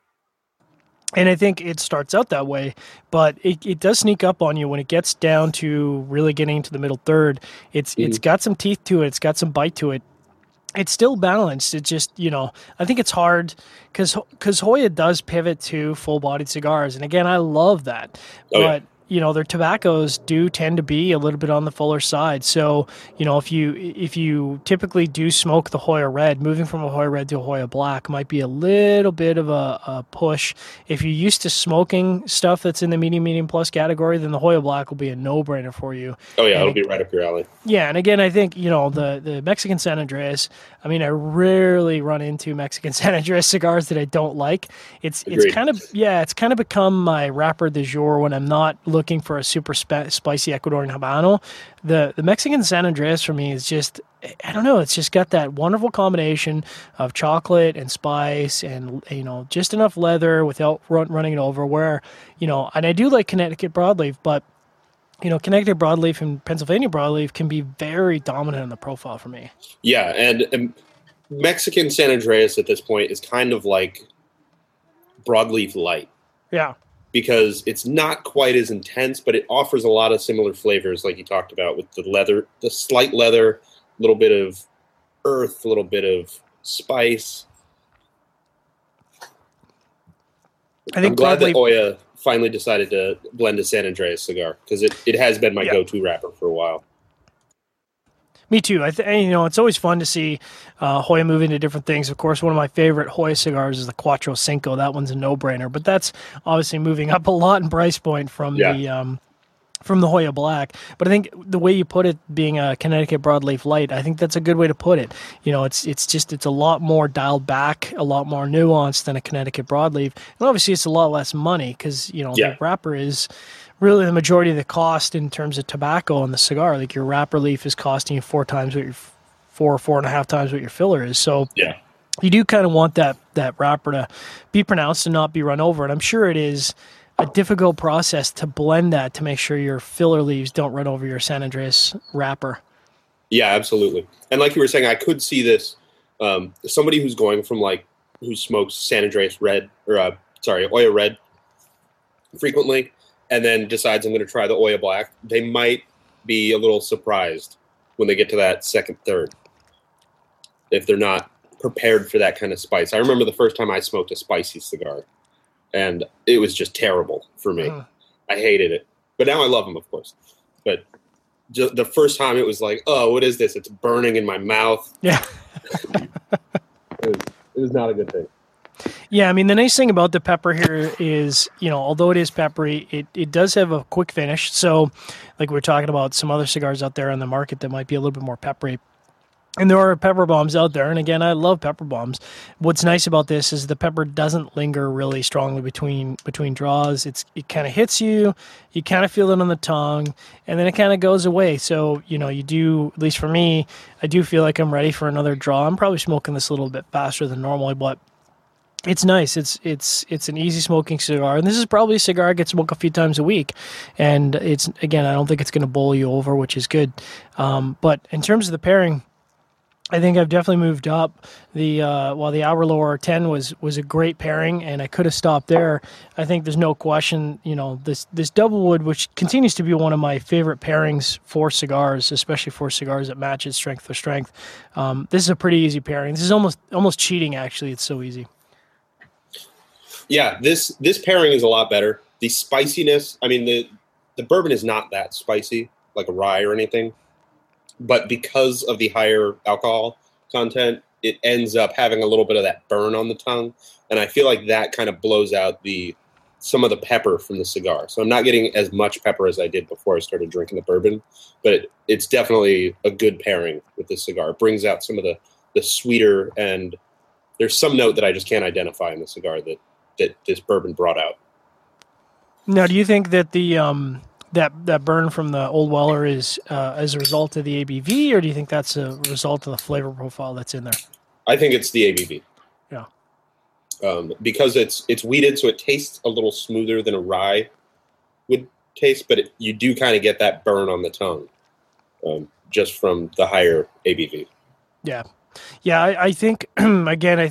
and I think it starts out that way, but it does sneak up on you when it gets down to really getting into the middle third. It's got some teeth to it. It's got some bite to it. It's still balanced. It's just, I think it's hard because Hoya does pivot to full-bodied cigars. And again, I love that. But, their tobaccos do tend to be a little bit on the fuller side. So, if you typically do smoke the Hoya Red, moving from a Hoya Red to a Hoya Black might be a little bit of a push. If you're used to smoking stuff that's in the medium plus category, then the Hoya Black will be a no-brainer for you. Oh, yeah, it'll be right up your alley. Yeah, and again, I think, the Mexican San Andreas, I rarely run into Mexican San Andreas cigars that I don't like. It's kind of become my wrapper du jour when I'm not looking for a super spicy Ecuadorian Habano. The Mexican San Andreas for me is just, I don't know, it's just got that wonderful combination of chocolate and spice and, just enough leather without running it over where, and I do like Connecticut broadleaf, but Connecticut broadleaf and Pennsylvania broadleaf can be very dominant in the profile for me. Yeah, and Mexican San Andreas at this point is kind of like broadleaf light. Yeah. Because it's not quite as intense, but it offers a lot of similar flavors like you talked about with the leather, the slight leather, a little bit of earth, a little bit of spice. I'm glad that Hoya finally decided to blend a San Andreas cigar because it has been my go-to wrapper for a while. Me too. It's always fun to see Hoya move into different things. Of course, one of my favorite Hoya cigars is the Cuatro Cinco. That one's a no-brainer, but that's obviously moving up a lot in price point from the Hoya Black. But I think the way you put it, being a Connecticut broadleaf light, I think that's a good way to put it. It's a lot more dialed back, a lot more nuanced than a Connecticut broadleaf, and obviously it's a lot less money because the wrapper is really the majority of the cost in terms of tobacco on the cigar. Like your wrapper leaf is costing you 4 and a half times what your filler is. So you do kind of want that wrapper to be pronounced and not be run over. And I'm sure it is a difficult process to blend that to make sure your filler leaves don't run over your San Andreas wrapper. Yeah, absolutely. And like you were saying, I could see this, somebody who's going from who smokes San Andreas Red or Hoya Red frequently, and then decides I'm going to try the Hoya Black, they might be a little surprised when they get to that second, third, if they're not prepared for that kind of spice. I remember the first time I smoked a spicy cigar, and it was just terrible for me. I hated it. But now I love them, of course. But just the first time it was like, oh, what is this? It's burning in my mouth. Yeah. It was not a good thing. Yeah, the nice thing about the pepper here is, although it is peppery, it does have a quick finish. So, like we're talking about some other cigars out there on the market that might be a little bit more peppery. And there are pepper bombs out there. And again, I love pepper bombs. What's nice about this is the pepper doesn't linger really strongly between draws. It kind of hits you, you kind of feel it on the tongue, and then it kind of goes away. So, you do, at least for me, I do feel like I'm ready for another draw. I'm probably smoking this a little bit faster than normally, but it's nice. It's an easy smoking cigar, and this is probably a cigar I get smoked a few times a week. And it's, again, I don't think it's going to bowl you over, which is good. But in terms of the pairing, I think I've definitely moved up. While the Aberlour 10 was a great pairing, and I could have stopped there. I think there's no question. This Doublewood, which continues to be one of my favorite pairings for cigars, especially for cigars that matches strength for strength. This is a pretty easy pairing. This is almost cheating. Actually, it's so easy. Yeah, this pairing is a lot better. The spiciness, I mean, the bourbon is not that spicy, like a rye or anything. But because of the higher alcohol content, it ends up having a little bit of that burn on the tongue. And I feel like that kind of blows out some of the pepper from the cigar. So I'm not getting as much pepper as I did before I started drinking the bourbon. But it's definitely a good pairing with this cigar. It brings out some of the sweeter, and there's some note that I just can't identify in the cigar that this bourbon brought out. Now, do you think that that burn from the Old Weller is as a result of the ABV, or do you think that's a result of the flavor profile that's in there? I think it's the ABV. Yeah. Because it's wheated, so it tastes a little smoother than a rye would taste, but you do kind of get that burn on the tongue just from the higher ABV. Yeah. I think again,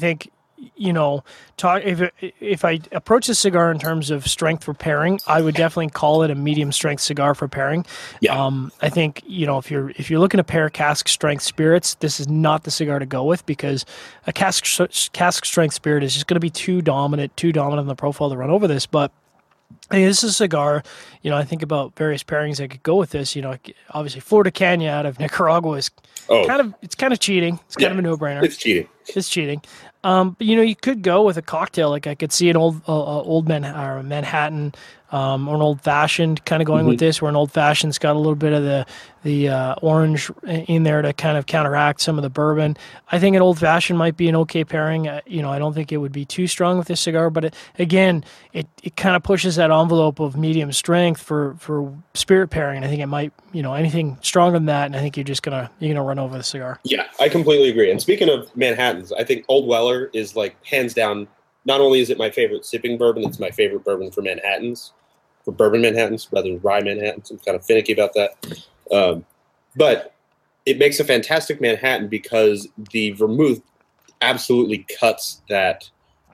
if I approach a cigar in terms of strength for pairing, I would definitely call it a medium strength cigar for pairing. Yeah. I think, if you're looking to pair cask strength spirits, this is not the cigar to go with, because a cask strength spirit is just going to be too dominant in the profile to run over this. But this is a cigar, I think about various pairings I could go with this. Obviously Flor de Caña out of Nicaragua is kind of cheating. It's kind of a no-brainer. It's cheating. But you could go with a cocktail. Like I could see an old Manhattan, or an old fashioned kind of going with this, where an old fashioned's got a little bit of the orange in there to kind of counteract some of the bourbon. I think an old fashioned might be an okay pairing. I don't think it would be too strong with this cigar, but it kind of pushes that envelope of medium strength for spirit pairing. I think it might, anything stronger than that, and I think you're gonna run over the cigar. Yeah, I completely agree. And speaking of Manhattans, I think Old Weller is like hands down. Not only is it my favorite sipping bourbon, it's my favorite bourbon for Manhattans, for bourbon Manhattans rather than rye Manhattans. I'm kind of finicky about that. But it makes a fantastic Manhattan because the vermouth absolutely cuts that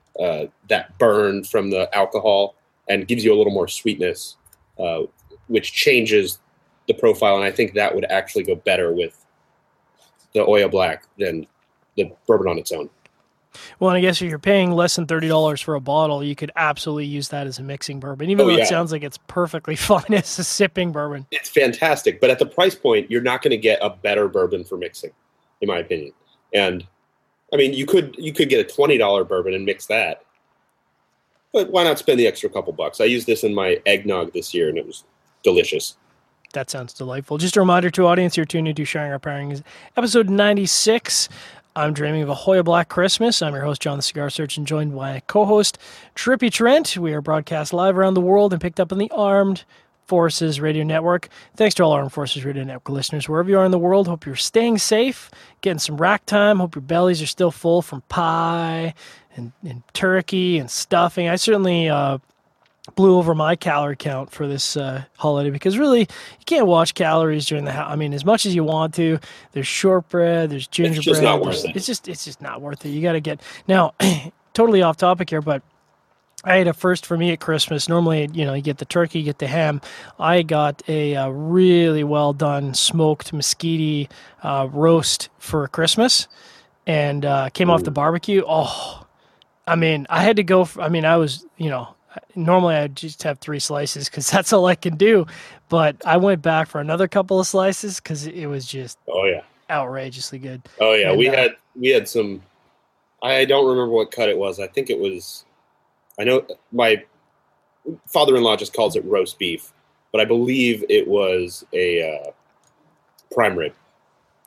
burn from the alcohol and gives you a little more sweetness, which changes the profile. And I think that would actually go better with the Oya Black than the bourbon on its own. Well, and I guess if you're paying less than $30 for a bottle, you could absolutely use that as a mixing bourbon, even though it sounds like it's perfectly fine as a sipping bourbon. It's fantastic, but at the price point, you're not going to get a better bourbon for mixing, in my opinion. And I mean, you could get a $20 bourbon and mix that, but why not spend the extra couple bucks? I used this in my eggnog this year, and it was delicious. That sounds delightful. Just a reminder to audience, you're tuned into Sharing Our Pairings, episode 96. I'm dreaming of a Hoya Black Christmas. I'm your host, John the Cigar Surgeon, joined by my co-host, Trippy Trent. We are broadcast live around the world and picked up on the Armed Forces Radio Network. Thanks to all our Armed Forces Radio Network listeners, wherever you are in the world. Hope you're staying safe, getting some rack time. Hope your bellies are still full from pie and turkey and stuffing. I certainly blew over my calorie count for this holiday, because really you can't watch calories during as much as you want to. There's shortbread, there's gingerbread. It's just not worth it. It's just not worth it. You got to get now. Totally off topic here, but I had a first for me at Christmas. Normally, you get the turkey, you get the ham. I got a really well done smoked mesquite roast for Christmas, and came off the barbecue. Oh, I had to go. I was, normally I'd just have 3 slices because that's all I can do. But I went back for another couple of slices because it was just outrageously good. Oh yeah, and we had some. I don't remember what cut it was. I think it was. I know my father-in-law just calls it roast beef, but I believe it was a prime rib.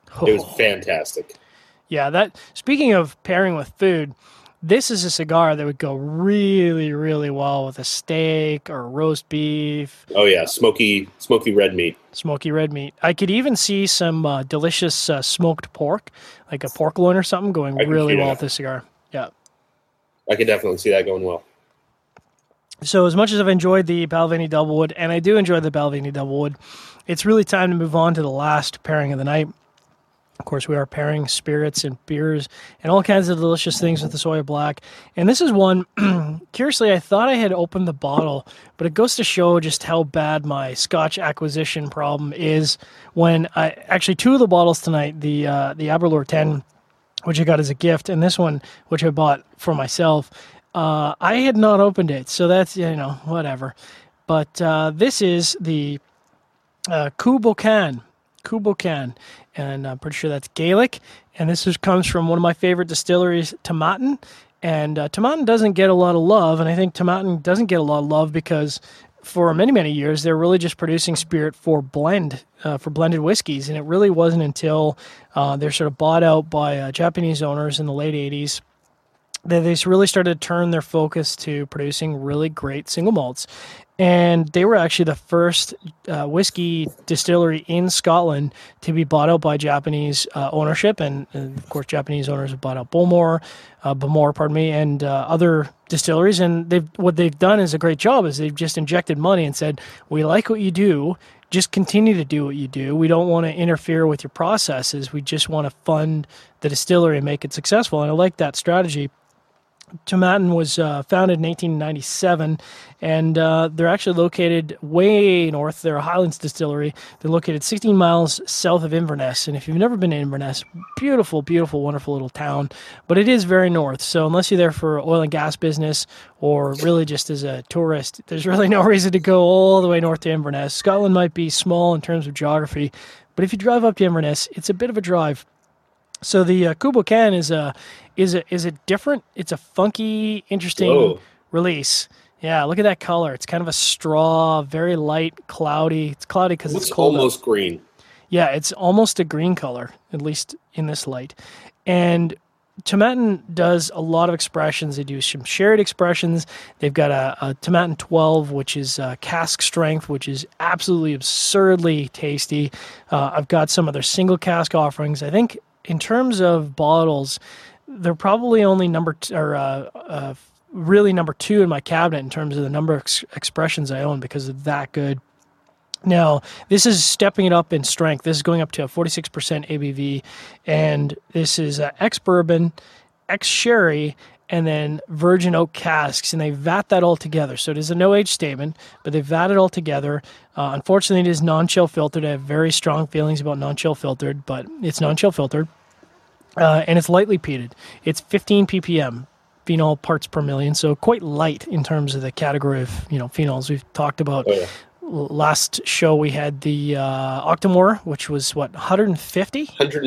It was fantastic. Yeah, that speaking of pairing with food, this is a cigar that would go really, really well with a steak or roast beef, Oh yeah, smoky red meat. smoky red meat. I could even see some delicious smoked pork, like a pork loin or something, going I can really see well that. with this cigar. Yeah. I could definitely see that going well. So as much as I've enjoyed the Balvenie Doublewood, and I do enjoy the Balvenie Doublewood, it's really time to move on to the last pairing of the night. Of course, we are pairing spirits and beers and all kinds of delicious things with the Sawyer Black. And this is one, curiously, I thought I had opened the bottle, but it goes to show just how bad my Scotch acquisition problem is when I actually two of the bottles tonight, the Aberlour 10, which I got as a gift, and this one, which I bought for myself, I had not opened it. So that's, whatever. But this is the Cúbocan. Cúbocan, and I'm pretty sure that's Gaelic. And this comes from one of my favorite distilleries, Tomatin. And Tomatin doesn't get a lot of love, and I think Tomatin doesn't get a lot of love because for many, many years they're really just producing spirit for blended whiskeys, and it really wasn't until they're sort of bought out by Japanese owners in the late 80s that they really started to turn their focus to producing really great single malts. And they were actually the first whiskey distillery in Scotland to be bought out by Japanese ownership. And of course, Japanese owners have bought out Bowmore, and other distilleries. And what they've done is a great job is they've just injected money and said, we like what you do. Just continue to do what you do. We don't want to interfere with your processes. We just want to fund the distillery and make it successful. And I like that strategy. Tomatin was founded in 1897, and they're actually located way north. They're a Highlands distillery. They're located 16 miles south of Inverness, and if you've never been to Inverness, beautiful, beautiful, wonderful little town, but it is very north, so unless you're there for oil and gas business or really just as a tourist, there's really no reason to go all the way north to Inverness. Scotland might be small in terms of geography, but if you drive up to Inverness, it's a bit of a drive. So the Cúbocan is a different. It's a funky, interesting release. Yeah, look at that color. It's kind of a straw, very light, cloudy. It's cloudy because it's cold. Almost green. Yeah, it's almost a green color, at least in this light. And Tomatin does a lot of expressions. They do some sherry expressions. They've got a Tomatin 12, which is cask strength, which is absolutely absurdly tasty. I've got some of their single cask offerings. I think in terms of bottles, they're probably only really number two in my cabinet in terms of the number of expressions I own because of that good. Now, this is stepping it up in strength. This is going up to a 46% ABV, and this is ex-bourbon, ex-sherry, and then virgin oak casks, and they vat that all together. So it is a no-age statement, but they vat it all together. Unfortunately, it is non-chill filtered. I have very strong feelings about non-chill filtered, but it's non-chill filtered, and it's lightly peated. It's 15 ppm, phenol parts per million, so quite light in terms of the category of phenols we've talked about. Oh, yeah. Last show we had the Octomore, which was 150?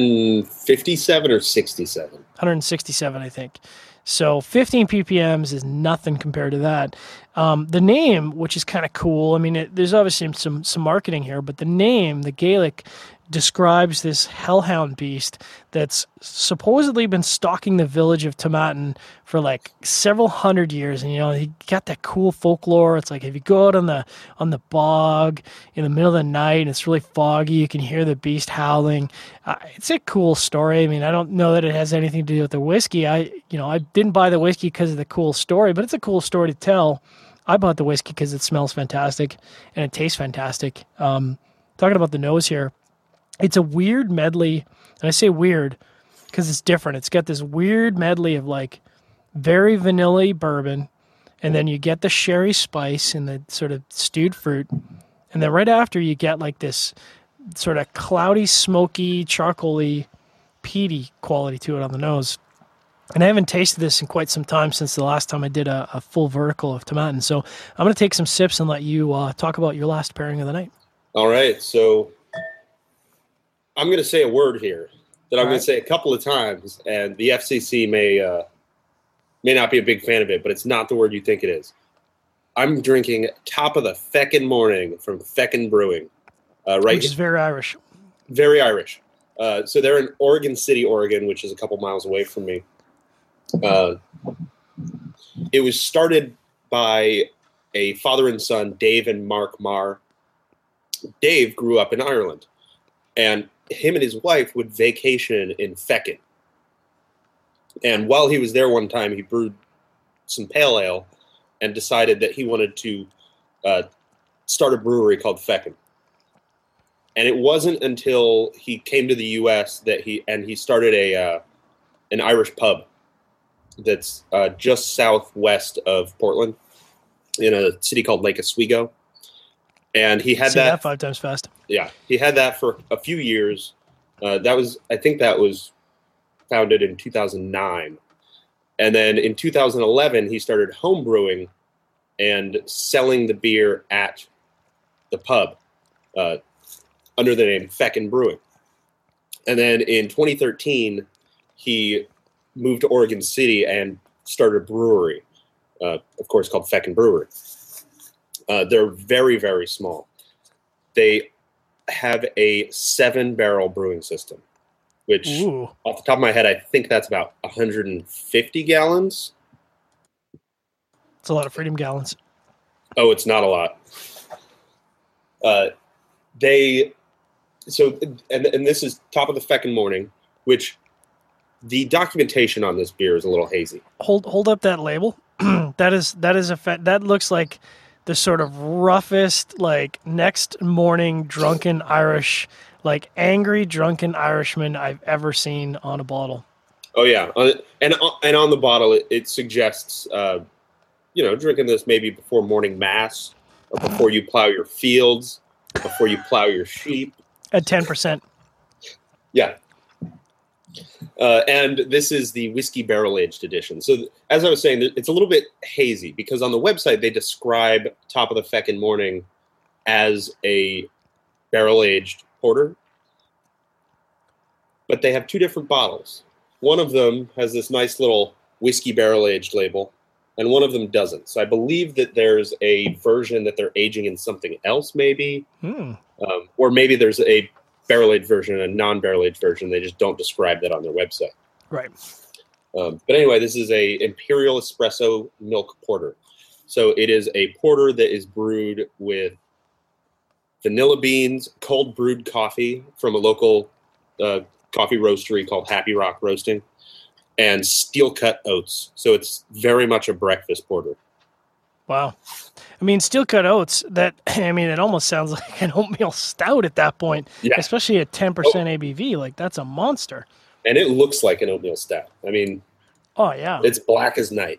157 or 67? 167, I think. So 15 ppms is nothing compared to that. The name, which is kind of cool, I mean, there's obviously some marketing here, but the name, the Gaelic, describes this hellhound beast that's supposedly been stalking the village of Tomatin for like several hundred years. And he got that cool folklore. It's like if you go out on the bog in the middle of the night and it's really foggy, you can hear the beast howling. It's a cool story. I mean, I don't know that it has anything to do with the whiskey. I didn't buy the whiskey because of the cool story, but it's a cool story to tell. I bought the whiskey because it smells fantastic and it tastes fantastic. Talking about the nose here, it's a weird medley, and I say weird because it's different. It's got this weird medley of like very vanilla bourbon, and then you get the sherry spice and the sort of stewed fruit, and then right after you get like this sort of cloudy, smoky, charcoaly, peaty quality to it on the nose. And I haven't tasted this in quite some time since the last time I did a full vertical of Tomatin. So I'm going to take some sips and let you talk about your last pairing of the night. All right, so I'm going to say a word here that I'm going to say a couple of times, and the FCC may not be a big fan of it, but it's not the word you think it is. I'm drinking Top of the Feckin' Morning from Feckin' Brewing. Which is very Irish. Very Irish. So they're in Oregon City, Oregon, which is a couple miles away from me. It was started by a father and son, Dave and Mark Marr. Dave grew up in Ireland, and him and his wife would vacation in Feckin. And while he was there one time, he brewed some pale ale and decided that he wanted to start a brewery called Feckin. And it wasn't until he came to the U.S. that he started an Irish pub that's just southwest of Portland in a city called Lake Oswego. And he had that 5 times fast. Yeah, he had that for a few years. I think that was founded in 2009. And then in 2011, he started home brewing and selling the beer at the pub under the name Feckin Brewing. And then in 2013, he moved to Oregon City and started a brewery, of course, called Feckin Brewery. They're very, very small. They have a 7-barrel brewing system, which, Ooh. Off the top of my head, I think that's about 150 gallons. It's a lot of Freedom gallons. Oh, it's not a lot. And this is top of the Feckin Morning, which the documentation on this beer is a little hazy. Hold up that label. That looks like the sort of roughest, like, next morning drunken Irish, like angry drunken Irishman I've ever seen on a bottle. Oh yeah, and on the bottle it suggests, drinking this maybe before morning mass, or before you plow your fields, before you plow your sheep. At 10%. Yeah. And this is the whiskey barrel-aged edition. So as I was saying, it's a little bit hazy because on the website they describe Top of the Feckin Morning as a barrel-aged porter. But they have 2 different bottles. One of them has this nice little whiskey barrel-aged label, and one of them doesn't. So I believe that there's a version that they're aging in something else maybe. Or maybe there's a barrel-aged version and a non-barrel-aged version. They just don't describe that on their website. Right. But anyway, this is a Imperial Espresso Milk Porter. So it is a porter that is brewed with vanilla beans, cold brewed coffee from a local coffee roastery called Happy Rock Roasting, and steel-cut oats. So it's very much a breakfast porter. Wow. I mean, steel-cut oats, it almost sounds like an oatmeal stout at that point, especially at 10% ABV. Like, that's a monster. And it looks like an oatmeal stout. I mean, oh, yeah. It's black as night.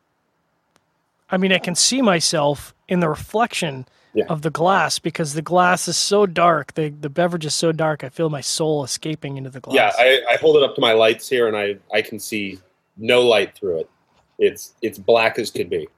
I mean, I can see myself in the reflection of the glass because the glass is so dark. The beverage is so dark, I feel my soul escaping into the glass. Yeah, I hold it up to my lights here, and I can see no light through it. It's black as could be.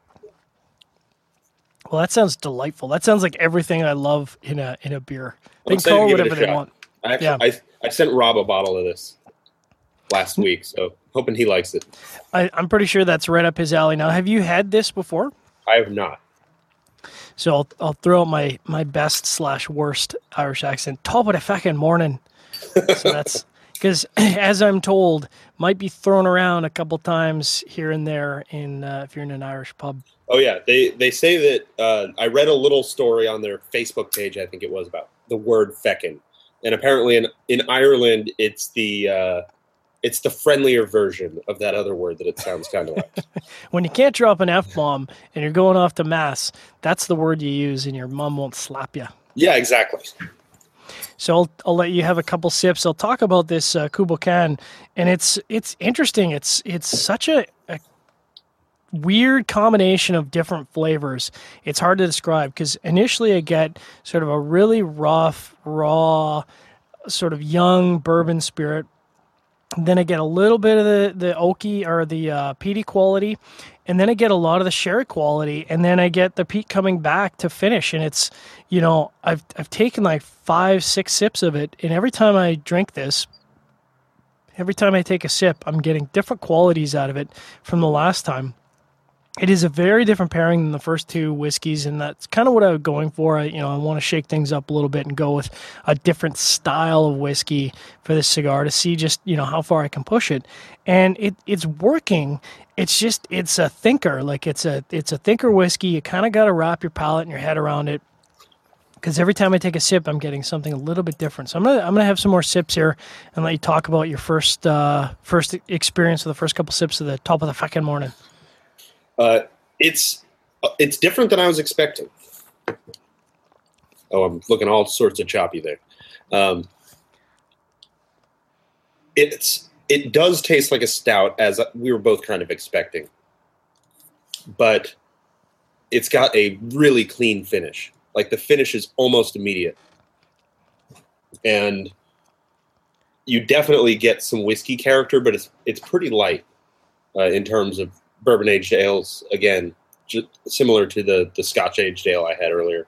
Well, that sounds delightful. That sounds like everything I love in a beer. They can call it whatever they want. I sent Rob a bottle of this last week, so hoping he likes it. I'm pretty sure that's right up his alley. Now, have you had this before? I have not. So I'll throw out my best/worst Irish accent. Top of the Feckin Morning. So that's because, as I'm told, might be thrown around a couple times here and there if you're in an Irish pub. Oh yeah, they say that I read a little story on their Facebook page, I think it was, about the word feckin, and apparently in Ireland it's the friendlier version of that other word that it sounds kind of like. When you can't drop an F-bomb and you're going off to mass, that's the word you use, and your mom won't slap you. Yeah, exactly. So I'll let you have a couple sips. I'll talk about this Kubokan, and it's interesting. It's such a weird combination of different flavors. It's hard to describe because initially I get sort of a really rough, raw, sort of young bourbon spirit. Then I get a little bit of the oaky or the peaty quality, and then I get a lot of the sherry quality, and then I get the peat coming back to finish. And it's, I've taken like 5-6 sips of it, and every time I drink this, every time I take a sip, I'm getting different qualities out of it from the last time. It is a very different pairing than the first two whiskeys, and that's kind of what I was going for. I want to shake things up a little bit and go with a different style of whiskey for this cigar to see just how far I can push it, and it's working. It's a thinker, like it's a thinker whiskey. You kind of got to wrap your palate and your head around it, because every time I take a sip, I'm getting something a little bit different. So I'm gonna have some more sips here and let you talk about your first experience with the first couple sips of the top of the fucking morning. It's different than I was expecting. Oh, I'm looking all sorts of choppy there. It does taste like a stout, as we were both kind of expecting, but it's got a really clean finish. Like the finish is almost immediate, and you definitely get some whiskey character, but it's pretty light in terms of bourbon aged ales. Again, just similar to the Scotch aged ale I had earlier.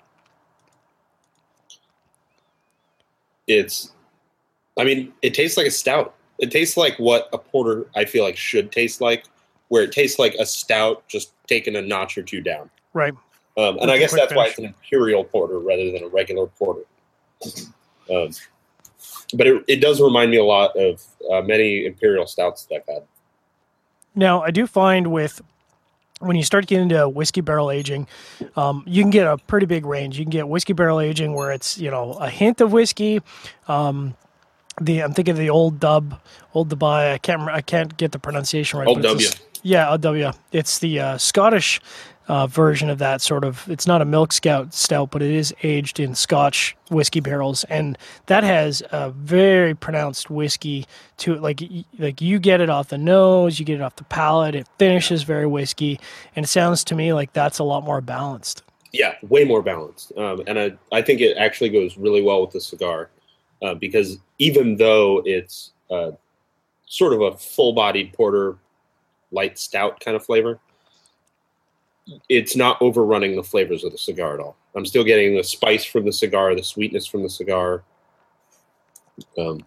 It tastes like a stout. It tastes like what a porter I feel like should taste like, where it tastes like a stout just taken a notch or two down. Right. And I guess that's why it's an imperial porter rather than a regular porter. But it does remind me a lot of many imperial stouts that I've had. Now, I do find when you start getting into whiskey barrel aging, you can get a pretty big range. You can get whiskey barrel aging where it's a hint of whiskey. I'm thinking of the Old Dubai. I can't get the pronunciation right. Old W. Old W. It's the Scottish version of that sort of. It's not a milk stout, but it is aged in Scotch whiskey barrels, and that has a very pronounced whiskey to it. Like you get it off the nose, you get it off the palate. It finishes very whiskey, and it sounds to me like that's a lot more balanced. Yeah, way more balanced, and I think it actually goes really well with the cigar because even though it's sort of a full-bodied porter, light stout kind of flavor, it's not overrunning the flavors of the cigar at all. I'm still getting the spice from the cigar, the sweetness from the cigar. And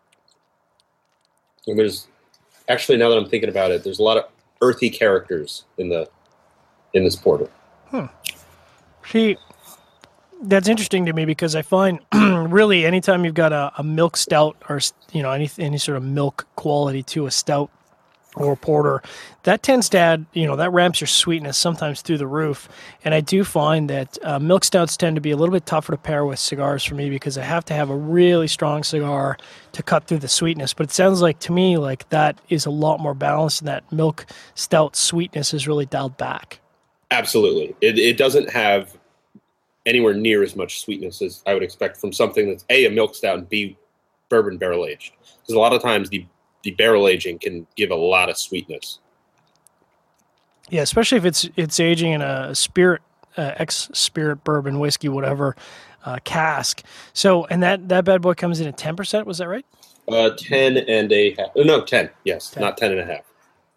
there's actually, now that I'm thinking about it, there's a lot of earthy characters in this porter. See, that's interesting to me because I find really anytime you've got a milk stout or any sort of milk quality to a stout or porter, that tends to add, that ramps your sweetness sometimes through the roof. And I do find that milk stouts tend to be a little bit tougher to pair with cigars for me because I have to have a really strong cigar to cut through the sweetness. But it sounds like to me like that is a lot more balanced and that milk stout sweetness is really dialed back. Absolutely. It doesn't have anywhere near as much sweetness as I would expect from something that's A, milk stout, and B, bourbon barrel aged. Because a lot of times the barrel aging can give a lot of sweetness. Yeah, especially if it's aging in a spirit, ex-spirit bourbon whiskey, whatever, cask. So, and that bad boy comes in at 10%, was that right? 10 and a half. No, 10. Yes, 10. Not 10 and a half.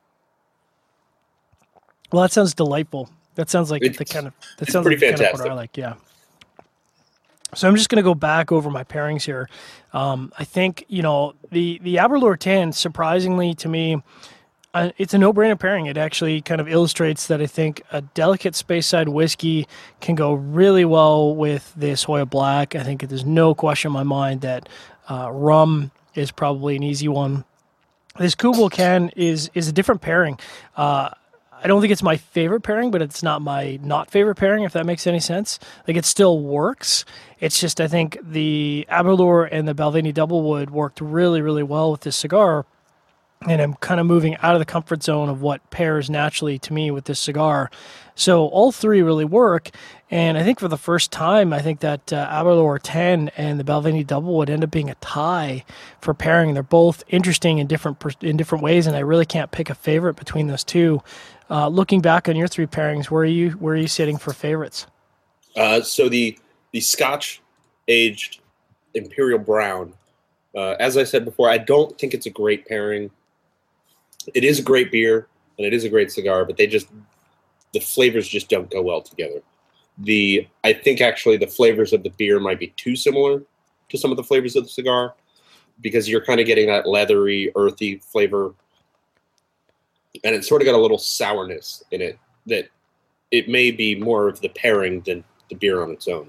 Well, that sounds delightful. That sounds like the kind of what I like. Yeah. So I'm just going to go back over my pairings here. I think the Aberlour 10, surprisingly to me, it's a no-brainer pairing. It actually kind of illustrates that I think a delicate Speyside whiskey can go really well with this Hoya Black. I think there's no question in my mind that rum is probably an easy one. This Kubel Can is a different pairing. I don't think it's my favorite pairing, but it's not my not favorite pairing, if that makes any sense. Like, it still works. It's just, I think the Aberlour and the Balvenie Doublewood worked really, really well with this cigar. And I'm kind of moving out of the comfort zone of what pairs naturally to me with this cigar. So all three really work. And I think for the first time, I think that Aberlour 10 and the Balvenie Doublewood end up being a tie for pairing. They're both interesting in different ways, and I really can't pick a favorite between those two. Looking back on your three pairings, where are you sitting for favorites? So the Scotch aged Imperial Brown, as I said before, I don't think it's a great pairing. It is a great beer and it is a great cigar, but the flavors just don't go well together. I think actually the flavors of the beer might be too similar to some of the flavors of the cigar because you're kind of getting that leathery, earthy flavor. And it's sort of got a little sourness in it that it may be more of the pairing than the beer on its own.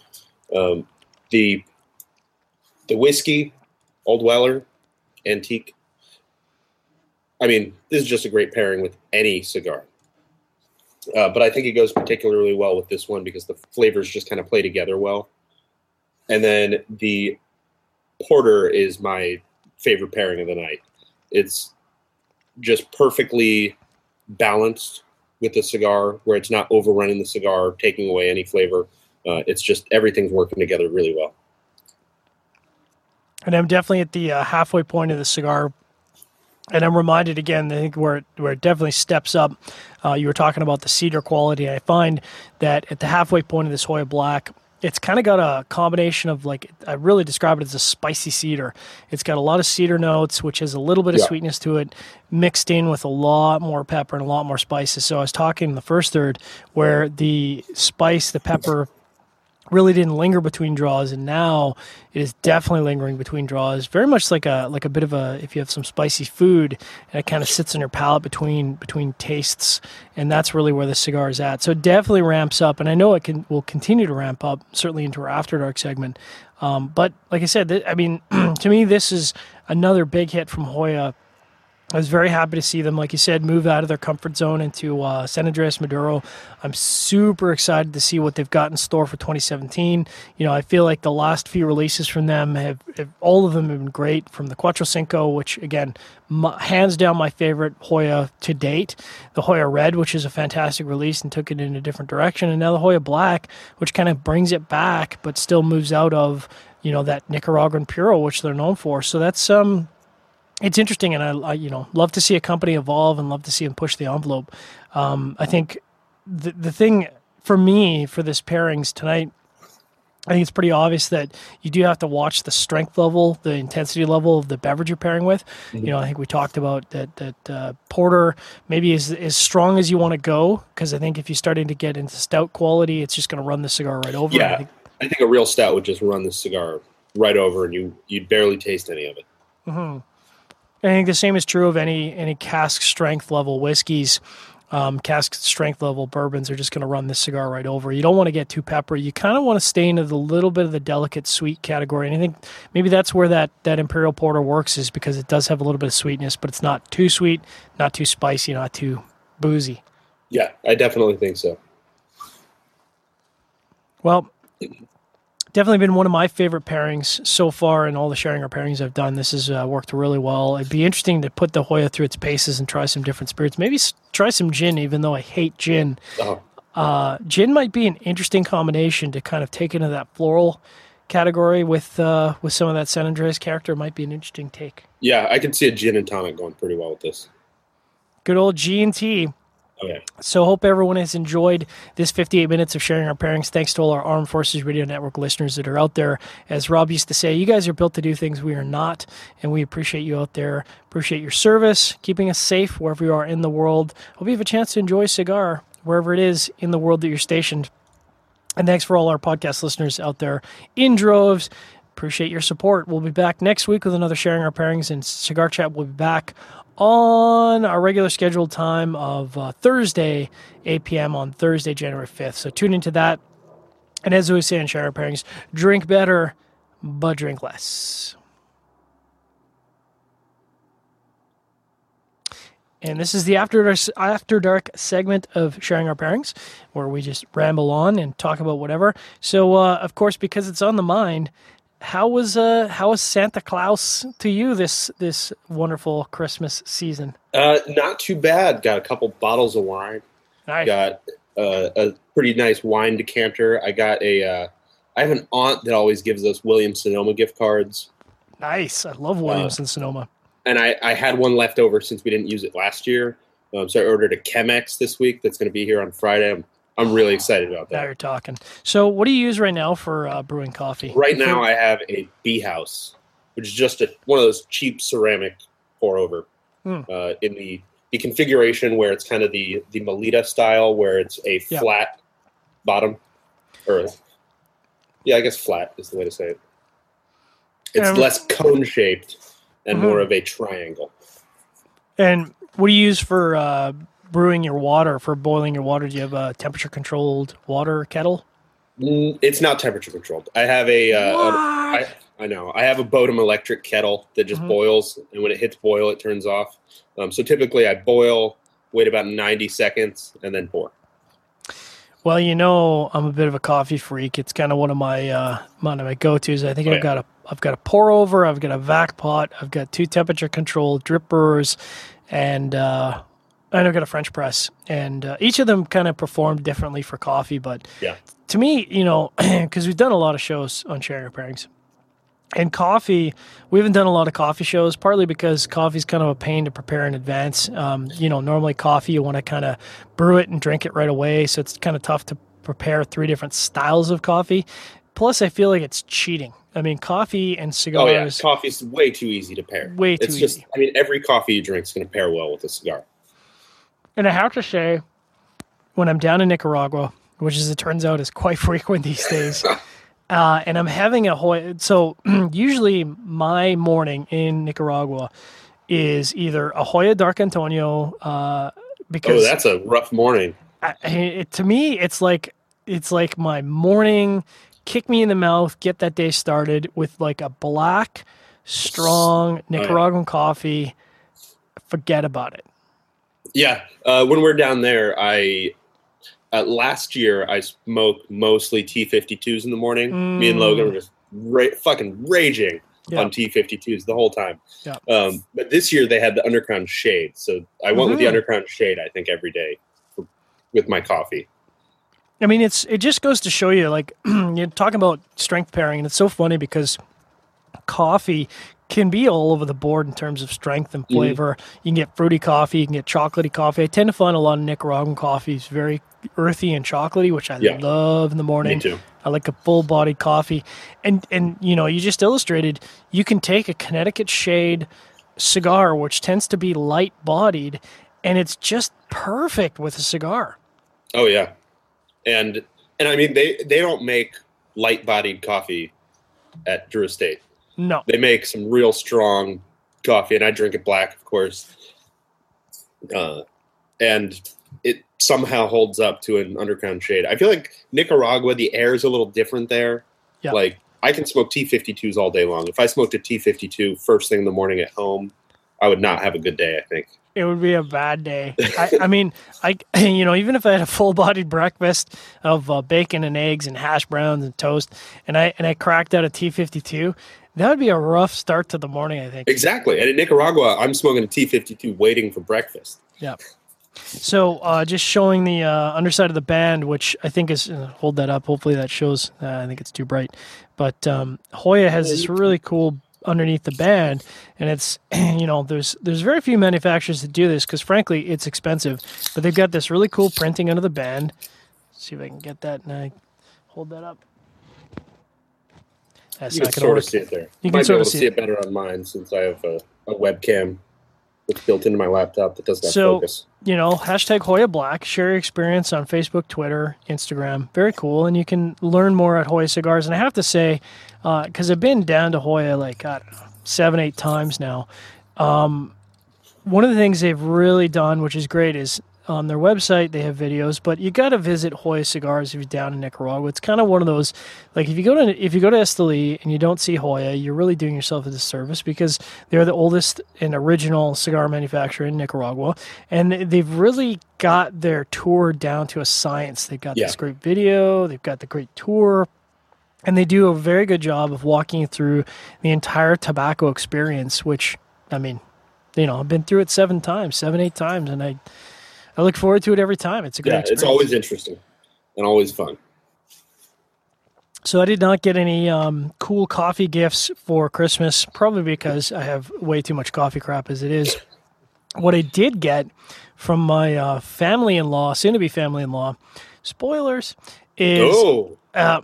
The whiskey, Old Weller, Antique. I mean, this is just a great pairing with any cigar. But I think it goes particularly well with this one because the flavors just kind of play together well. And then the porter is my favorite pairing of the night. It's just perfectly balanced with the cigar, where it's not overrunning the cigar, taking away any flavor. It's just everything's working together really well. And I'm definitely at the halfway point of the cigar. And I'm reminded again, I think where it definitely steps up. You were talking about the cedar quality. I find that at the halfway point of this Hoya Black, it's kind of got a combination of, like, I really describe it as a spicy cedar. It's got a lot of cedar notes, which has a little bit of sweetness to it, mixed in with a lot more pepper and a lot more spices. So I was talking in the first third where the spice, the pepper, really didn't linger between draws, and now it is definitely lingering between draws. Very much like a bit of a, if you have some spicy food and it kind of sits on your palate between tastes, and that's really where the cigar is at. So it definitely ramps up, and I know will continue to ramp up certainly into our After Dark segment. But like I said, I mean, to me, this is another big hit from Hoya. I was very happy to see them, like you said, move out of their comfort zone into San Andres Maduro. I'm super excited to see what they've got in store for 2017. You know, I feel like the last few releases from them all of them have been great. From the Cuatro Cinco, which again, hands down my favorite Hoya to date. The Hoya Red, which is a fantastic release and took it in a different direction, and now the Hoya Black, which kind of brings it back, but still moves out of, you know, that Nicaraguan Puro, which they're known for. So that's it's interesting, and I love to see a company evolve and love to see them push the envelope. I think the thing for me for this pairings tonight, I think it's pretty obvious that you do have to watch the strength level, the intensity level of the beverage you're pairing with. Mm-hmm. You know, I think we talked about that porter maybe is as strong as you want to go, because I think if you're starting to get into stout quality, it's just going to run the cigar right over. Yeah, I think a real stout would just run the cigar right over, and you'd barely taste any of it. Mm-hmm. I think the same is true of any cask strength level whiskeys. Cask strength level bourbons are just going to run this cigar right over. You don't want to get too peppery. You kind of want to stay into the little bit of the delicate sweet category. And I think maybe that's where that Imperial Porter works, is because it does have a little bit of sweetness, but it's not too sweet, not too spicy, not too boozy. Yeah, I definitely think so. Well, definitely been one of my favorite pairings so far in all the Sharing Our Pairings I've done. This has worked really well. It'd be interesting to put the Hoya through its paces and try some different spirits. Maybe try some gin, even though I hate gin. Uh-huh. Gin might be an interesting combination to kind of take into that floral category with some of that San Andres character. Might be an interesting take. Yeah, I could see a gin and tonic going pretty well with this. Good old G&T. Okay. So hope everyone has enjoyed this 58 minutes of Sharing Our Pairings. Thanks to all our Armed Forces Radio Network listeners that are out there. As Rob used to say, you guys are built to do things we are not, and we appreciate you out there. Appreciate your service, keeping us safe wherever you are in the world. Hope you have a chance to enjoy a cigar wherever it is in the world that you're stationed. And thanks for all our podcast listeners out there in droves. Appreciate your support. We'll be back next week with another Sharing Our Pairings, and Cigar Chat will be back on our regular scheduled time of Thursday, 8 p.m. on Thursday, January 5th. So tune into that. And as we say in Sharing Our Pairings, drink better, but drink less. And this is the After Dark segment of Sharing Our Pairings, where we just ramble on and talk about whatever. So, of course, because it's on the mind, how was Santa Claus to you this wonderful Christmas season? Not too bad. Got a couple bottles of wine. Nice. Got a pretty nice wine decanter. I have an aunt that always gives us Williams-Sonoma gift cards. Nice. I love Williams-Sonoma. And I had one left over since we didn't use it last year. So I ordered a Chemex this week that's going to be here on Friday. I'm really excited about that. Now you're talking. So what do you use right now for brewing coffee? Right now I have a Bee House, which is just one of those cheap ceramic pour over in the configuration where it's kind of the Melita style, where it's a flat bottom. I guess flat is the way to say it. It's less cone-shaped and more of a triangle. And what do you use for brewing your water, for boiling your water? Do you have a temperature controlled water kettle? It's not temperature controlled. I have I know. I have a Bodum electric kettle that just boils, and when it hits boil, it turns off. So typically I boil, wait about 90 seconds, and then pour. Well, I'm a bit of a coffee freak. It's kind of one of my go-tos. I think I've got a pour over, I've got a vac pot, I've got 2 temperature controlled drip brewers, and I've got a French press. And each of them kind of perform differently for coffee. But to me, because we've done a lot of shows on sharing our pairings. And coffee, we haven't done a lot of coffee shows, partly because coffee is kind of a pain to prepare in advance. Normally coffee, you want to kind of brew it and drink it right away, so it's kind of tough to prepare 3 different styles of coffee. Plus, I feel like it's cheating. I mean, coffee and cigars... Oh, yeah. Coffee's way too easy to pair. It's easy. Every coffee you drink is going to pair well with a cigar. And I have to say, when I'm down in Nicaragua, which as it turns out is quite frequent these days... and I'm having a Hoya. So usually my morning in Nicaragua is either a Hoya Dark Antonio. Because that's a rough morning. To me, it's like my morning. Kick me in the mouth, get that day started with like a black, strong Nicaraguan coffee. Forget about it. Yeah, when we're down there, last year, I smoked mostly T52s in the morning. Me and Logan were just fucking raging on T52s the whole time. Yeah. But this year, they had the Undercrown Shade. So I went with the Undercrown Shade, I think, every day with my coffee. I mean, it just goes to show you, like, you're talking about strength pairing, and it's so funny because coffee can be all over the board in terms of strength and flavor. You can get fruity coffee, you can get chocolatey coffee. I tend to find a lot of Nicaraguan coffees very earthy and chocolatey, which I love in the morning. Me too. I like a full-bodied coffee. And you just illustrated, you can take a Connecticut Shade cigar, which tends to be light-bodied, and it's just perfect with a cigar. Oh, yeah. And I mean, they don't make light-bodied coffee at Drew Estate. No. They make some real strong coffee, and I drink it black, of course. And it somehow holds up to an Underground Shade. I feel like Nicaragua, the air is a little different there. Yeah. Like, I can smoke T52s all day long. If I smoked a T52 first thing in the morning at home, I would not have a good day, I think. It would be a bad day. I mean, even if I had a full-bodied breakfast of bacon and eggs and hash browns and toast, and I cracked out a T52, that would be a rough start to the morning, I think. Exactly. And in Nicaragua, I'm smoking a T52 waiting for breakfast. Yeah. So just showing the underside of the band, which I think is, hold that up. Hopefully that shows. I think it's too bright. But Hoya has this really cool underneath the band, and it's, there's very few manufacturers that do this because, frankly, it's expensive. But they've got this really cool printing under the band. Let's see if I can get that and I hold that up. That's you can sort of see it there. You might be able to see it better on mine since I have a webcam that's built into my laptop that doesn't have focus. Hashtag Hoya Black. Share your experience on Facebook, Twitter, Instagram. Very cool. And you can learn more at Hoya Cigars. And I have to say, because I've been down to Hoya like, 7-8 times now, one of the things they've really done, which is great, is on their website they have videos, but you got to visit Hoya Cigars if you're down in Nicaragua. It's kind of one of those, like if you go to Esteli and you don't see Hoya, you're really doing yourself a disservice because they're the oldest and original cigar manufacturer in Nicaragua, and they've really got their tour down to a science. They've got this great video, they've got the great tour, and they do a very good job of walking you through the entire tobacco experience, which, I mean, I've been through it 7-8 times, and I look forward to it every time. It's a great experience. It's always interesting and always fun. So I did not get any cool coffee gifts for Christmas, probably because I have way too much coffee crap as it is. What I did get from my family-in-law, soon-to-be family-in-law, spoilers, is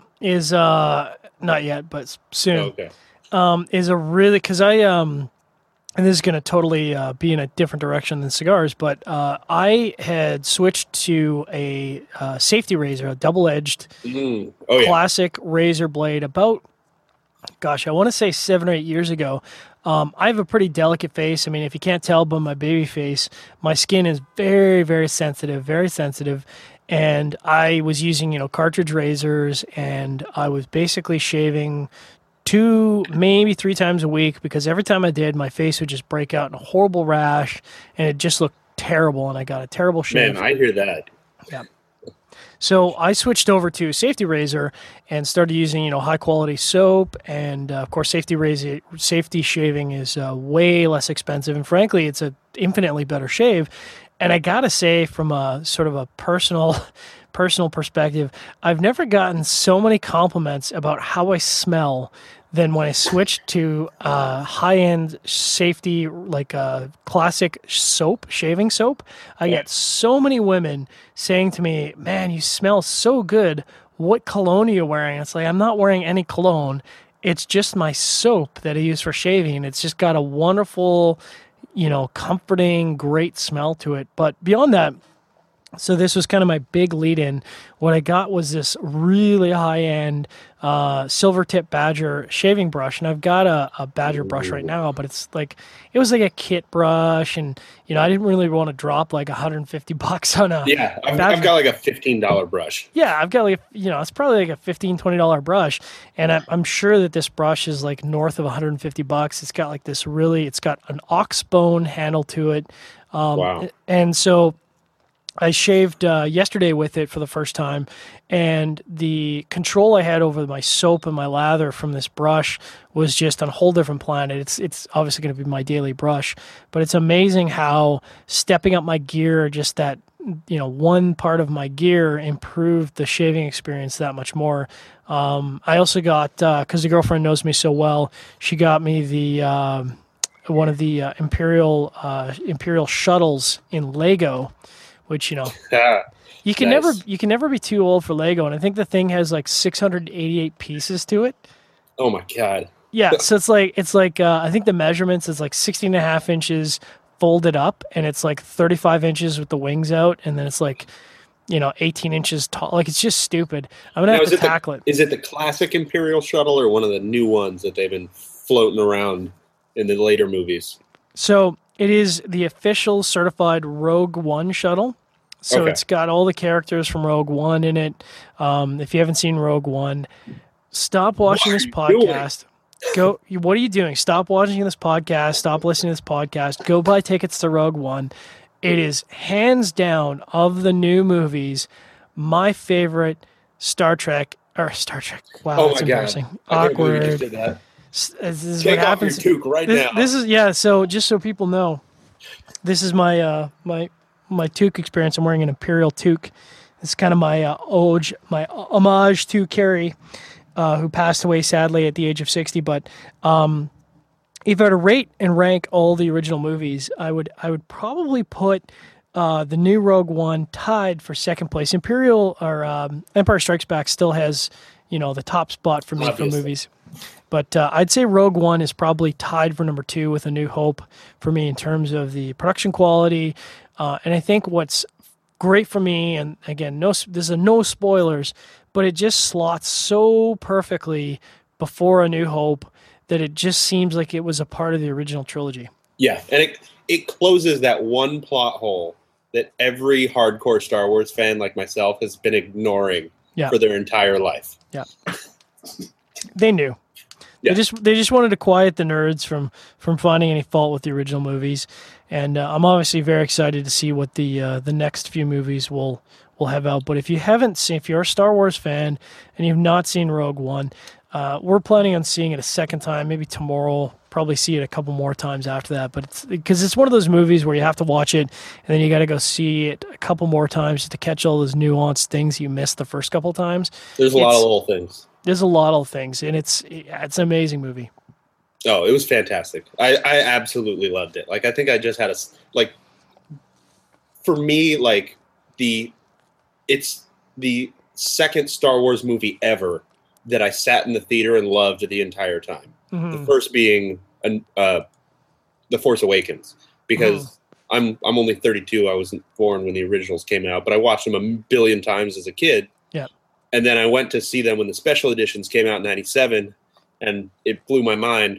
not yet, but soon. Is a really, because and this is going to totally be in a different direction than cigars, but I had switched to a safety razor, a double-edged classic razor blade about, I want to say 7 or 8 years ago. I have a pretty delicate face. I mean, if you can't tell by my baby face, my skin is very, very sensitive, very sensitive. And I was using, cartridge razors, and I was basically shaving 2, maybe 3 times a week, because every time I did, my face would just break out in a horrible rash, and it just looked terrible, and I got a terrible shave. Man, I hear that. Yeah. So I switched over to Safety Razor and started using, high quality soap, and of course, safety shaving is way less expensive, and frankly, it's a infinitely better shave. And I gotta say, from a sort of a personal perspective, I've never gotten so many compliments about how I smell than when I switched to high-end safety, like classic soap, shaving soap. I get so many women saying to me, "Man, you smell so good. What cologne are you wearing?" It's like, I'm not wearing any cologne. It's just my soap that I use for shaving. It's just got a wonderful, comforting, great smell to it. But beyond that, so this was kind of my big lead-in. What I got was this really high-end silver tip Badger shaving brush, and I've got a Badger brush right now, but it was like a kit brush, and I didn't really want to drop like $150 on a I've got like a $15 brush. Yeah, I've got like it's probably like a $15-$20 brush, and I'm sure that this brush is like north of $150. It's got like it's got an ox bone handle to it, Wow. and so I shaved yesterday with it for the first time, and the control I had over my soap and my lather from this brush was just on a whole different planet. It's obviously going to be my daily brush, but it's amazing how stepping up my gear, just that one part of my gear, improved the shaving experience that much more. I also got, because the girlfriend knows me so well, she got me the one of the Imperial shuttles in Lego, which you can Nice. never be too old for Lego, and I think the thing has like 688 pieces to it. Oh my God. Yeah, so it's like I think the measurements is like 16 and a half inches folded up, and it's like 35 inches with the wings out, and then it's like 18 inches tall. Like, it's just stupid. I'm gonna have to tackle it. Is it the classic Imperial shuttle or one of the new ones that they've been floating around in the later movies? So it is the official certified Rogue One shuttle. So Okay. It's got all the characters from Rogue One in it. If you haven't seen Rogue One, stop watching this podcast. What are you doing? Stop watching this podcast. Stop listening to this podcast. Go buy tickets to Rogue One. It is hands down, of the new movies, my favorite Star Trek. Wow, Oh that's my God. embarrassing. I can't believe you Awkward. just did that. This is Take what off your happens. toque right now. This is So just so people know, this is my my toque experience. I'm wearing an Imperial toque. It's kind of my homage to Carrie, who passed away sadly at the age of 60. But if I were to rate and rank all the original movies, I would probably put the new Rogue One tied for second place. Empire Strikes Back still has the top spot for me Obviously. for movies. But I'd say Rogue One is probably tied for number 2 with A New Hope for me in terms of the production quality. And I think what's great for me, and again, this is no spoilers, but it just slots so perfectly before A New Hope that it just seems like it was a part of the original trilogy. Yeah, and it closes that one plot hole that every hardcore Star Wars fan like myself has been ignoring for their entire life. Yeah. They knew. Yeah. They just wanted to quiet the nerds from finding any fault with the original movies, and I'm obviously very excited to see what the next few movies will have out. But if you're a Star Wars fan and you've not seen Rogue One, we're planning on seeing it a second time, maybe tomorrow. Probably see it a couple more times after that. But it's one of those movies where you have to watch it, and then you got to go see it a couple more times just to catch all those nuanced things you missed the first couple times. There's a lot of little things. There's a lot of things, and it's an amazing movie. Oh, it was fantastic. I absolutely loved it. Like, I think I just had for me, like, it's the second Star Wars movie ever that I sat in the theater and loved the entire time. Mm-hmm. The first being The Force Awakens, because I'm only 32. I wasn't born when the originals came out, but I watched them a billion times as a kid. Yeah. And then I went to see them when the special editions came out in 97, and it blew my mind.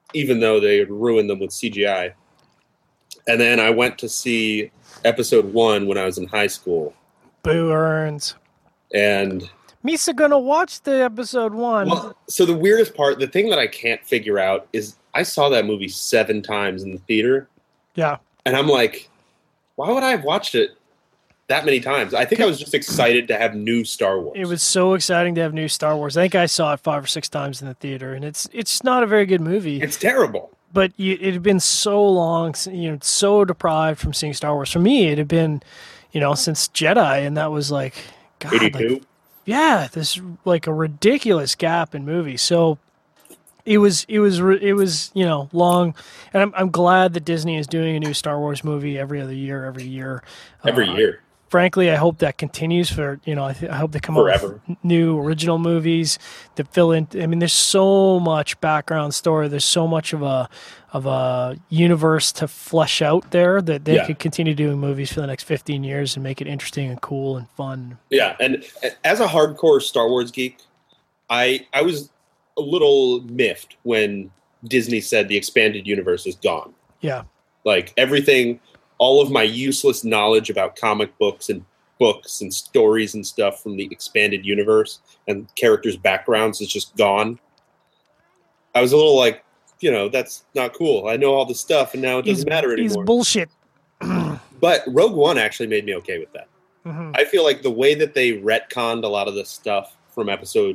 even though they had ruined them with CGI. And then I went to see episode 1 when I was in high school. Boo earns. And Misa gonna watch the episode 1. well, so the weirdest part, the thing that I can't figure out is I saw that movie 7 times in the theater. Yeah. And I'm like, why would I have watched it that many times? I think I was just excited to have new Star Wars. It was so exciting to have new Star Wars. I think I saw it 5 or 6 times in the theater, and it's not a very good movie. It's terrible. But it had been so long, so deprived from seeing Star Wars. For me, it had been, since Jedi, and that was like, God, 82? Yeah, this like a ridiculous gap in movies. So it was long, and I'm glad that Disney is doing a new Star Wars movie every year. Every year. Frankly, I hope that continues for I hope they come forever. up with new original movies that fill in. I mean, there's so much background story. There's so much of a universe to flesh out there that they could continue doing movies for the next 15 years and make it interesting and cool and fun. Yeah, and as a hardcore Star Wars geek, I was a little miffed when Disney said the expanded universe is gone. Yeah. Like everything, all of my useless knowledge about comic books and stories and stuff from the expanded universe and characters' backgrounds is just gone. I was a little like, that's not cool. I know all this stuff, and now it doesn't matter anymore. It's bullshit. But Rogue One actually made me okay with that. Mm-hmm. I feel like the way that they retconned a lot of the stuff from episode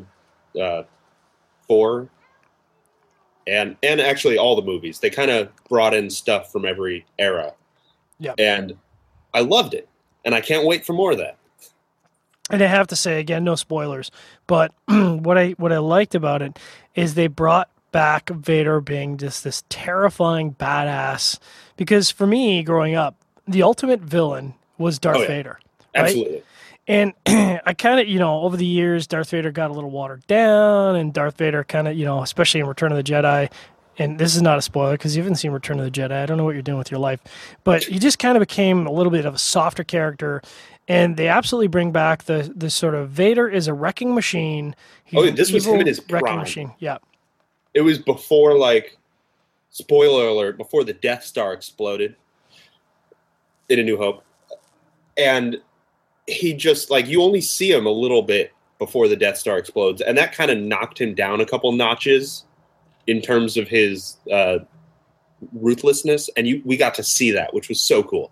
4 and actually all the movies, they kind of brought in stuff from every era. Yeah. And I loved it. And I can't wait for more of that. And I have to say, again, no spoilers, but what I liked about it is they brought back Vader being just this terrifying badass. Because for me, growing up, the ultimate villain was Darth Vader. Right? Absolutely. And I kind of, over the years, Darth Vader got a little watered down, and Darth Vader kind of, especially in Return of the Jedi, and this is not a spoiler because you haven't seen Return of the Jedi. I don't know what you're doing with your life, but he just kind of became a little bit of a softer character, and they absolutely bring back the sort of Vader is a wrecking machine. This was him in his wrecking prime. machine. Yeah. It was before, spoiler alert, before the Death Star exploded in A New Hope. And he just, you only see him a little bit before the Death Star explodes, and that kind of knocked him down a couple notches in terms of his ruthlessness, and we got to see that, which was so cool.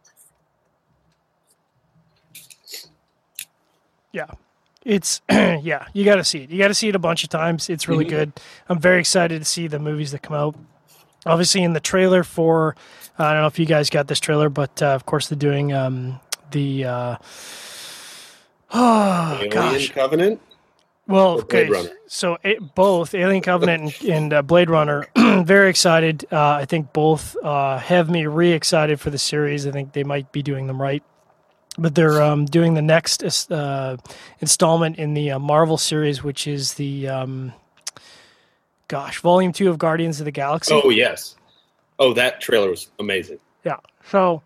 Yeah. It's, you got to see it. You got to see it a bunch of times. It's really good. I'm very excited to see the movies that come out. Obviously, in the trailer for, I don't know if you guys got this trailer, but of course they're doing Alien Covenant? Well, Blade Runner? So both Alien Covenant and Blade Runner, very excited. I think both have me re-excited for the series. I think they might be doing them right. But they're doing the next installment in the Marvel series, which is the, Volume 2 of Guardians of the Galaxy. Oh, yes. Oh, that trailer was amazing. Yeah. So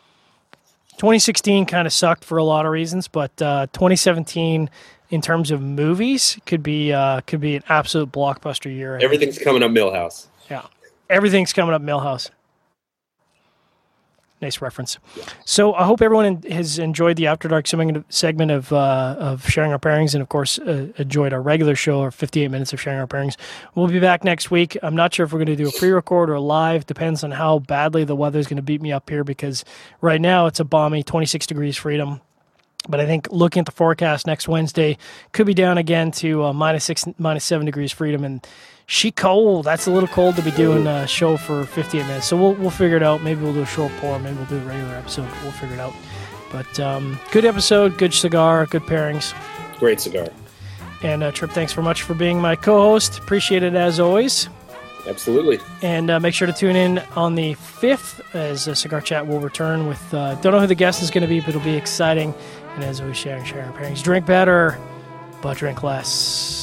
2016 kind of sucked for a lot of reasons, but 2017, in terms of movies, could be an absolute blockbuster year. Everything's coming up Milhouse. Yeah. Everything's coming up Milhouse. Nice reference. Yeah. So I hope everyone has enjoyed the After Dark segment of Sharing Our Pairings, and of course enjoyed our regular show, our 58 minutes of Sharing Our Pairings. We'll be back next week. I'm not sure if we're going to do a pre-record or a live. Depends on how badly the weather is going to beat me up here, because right now it's a balmy 26 degrees freedom. But I think looking at the forecast next Wednesday, could be down again to -6, -7 degrees freedom, and she cold. That's a little cold to be doing a show for 58 minutes. So we'll figure it out. Maybe we'll do a short pour. Maybe we'll do a regular episode. We'll figure it out. But good episode, good cigar, good pairings. Great cigar. And Trip, thanks very much for being my co-host. Appreciate it as always. Absolutely. And make sure to tune in on the 5th as Cigar Chat will return with, don't know who the guest is going to be, but it'll be exciting. And as always, sharing our pairings. Drink better, but drink less.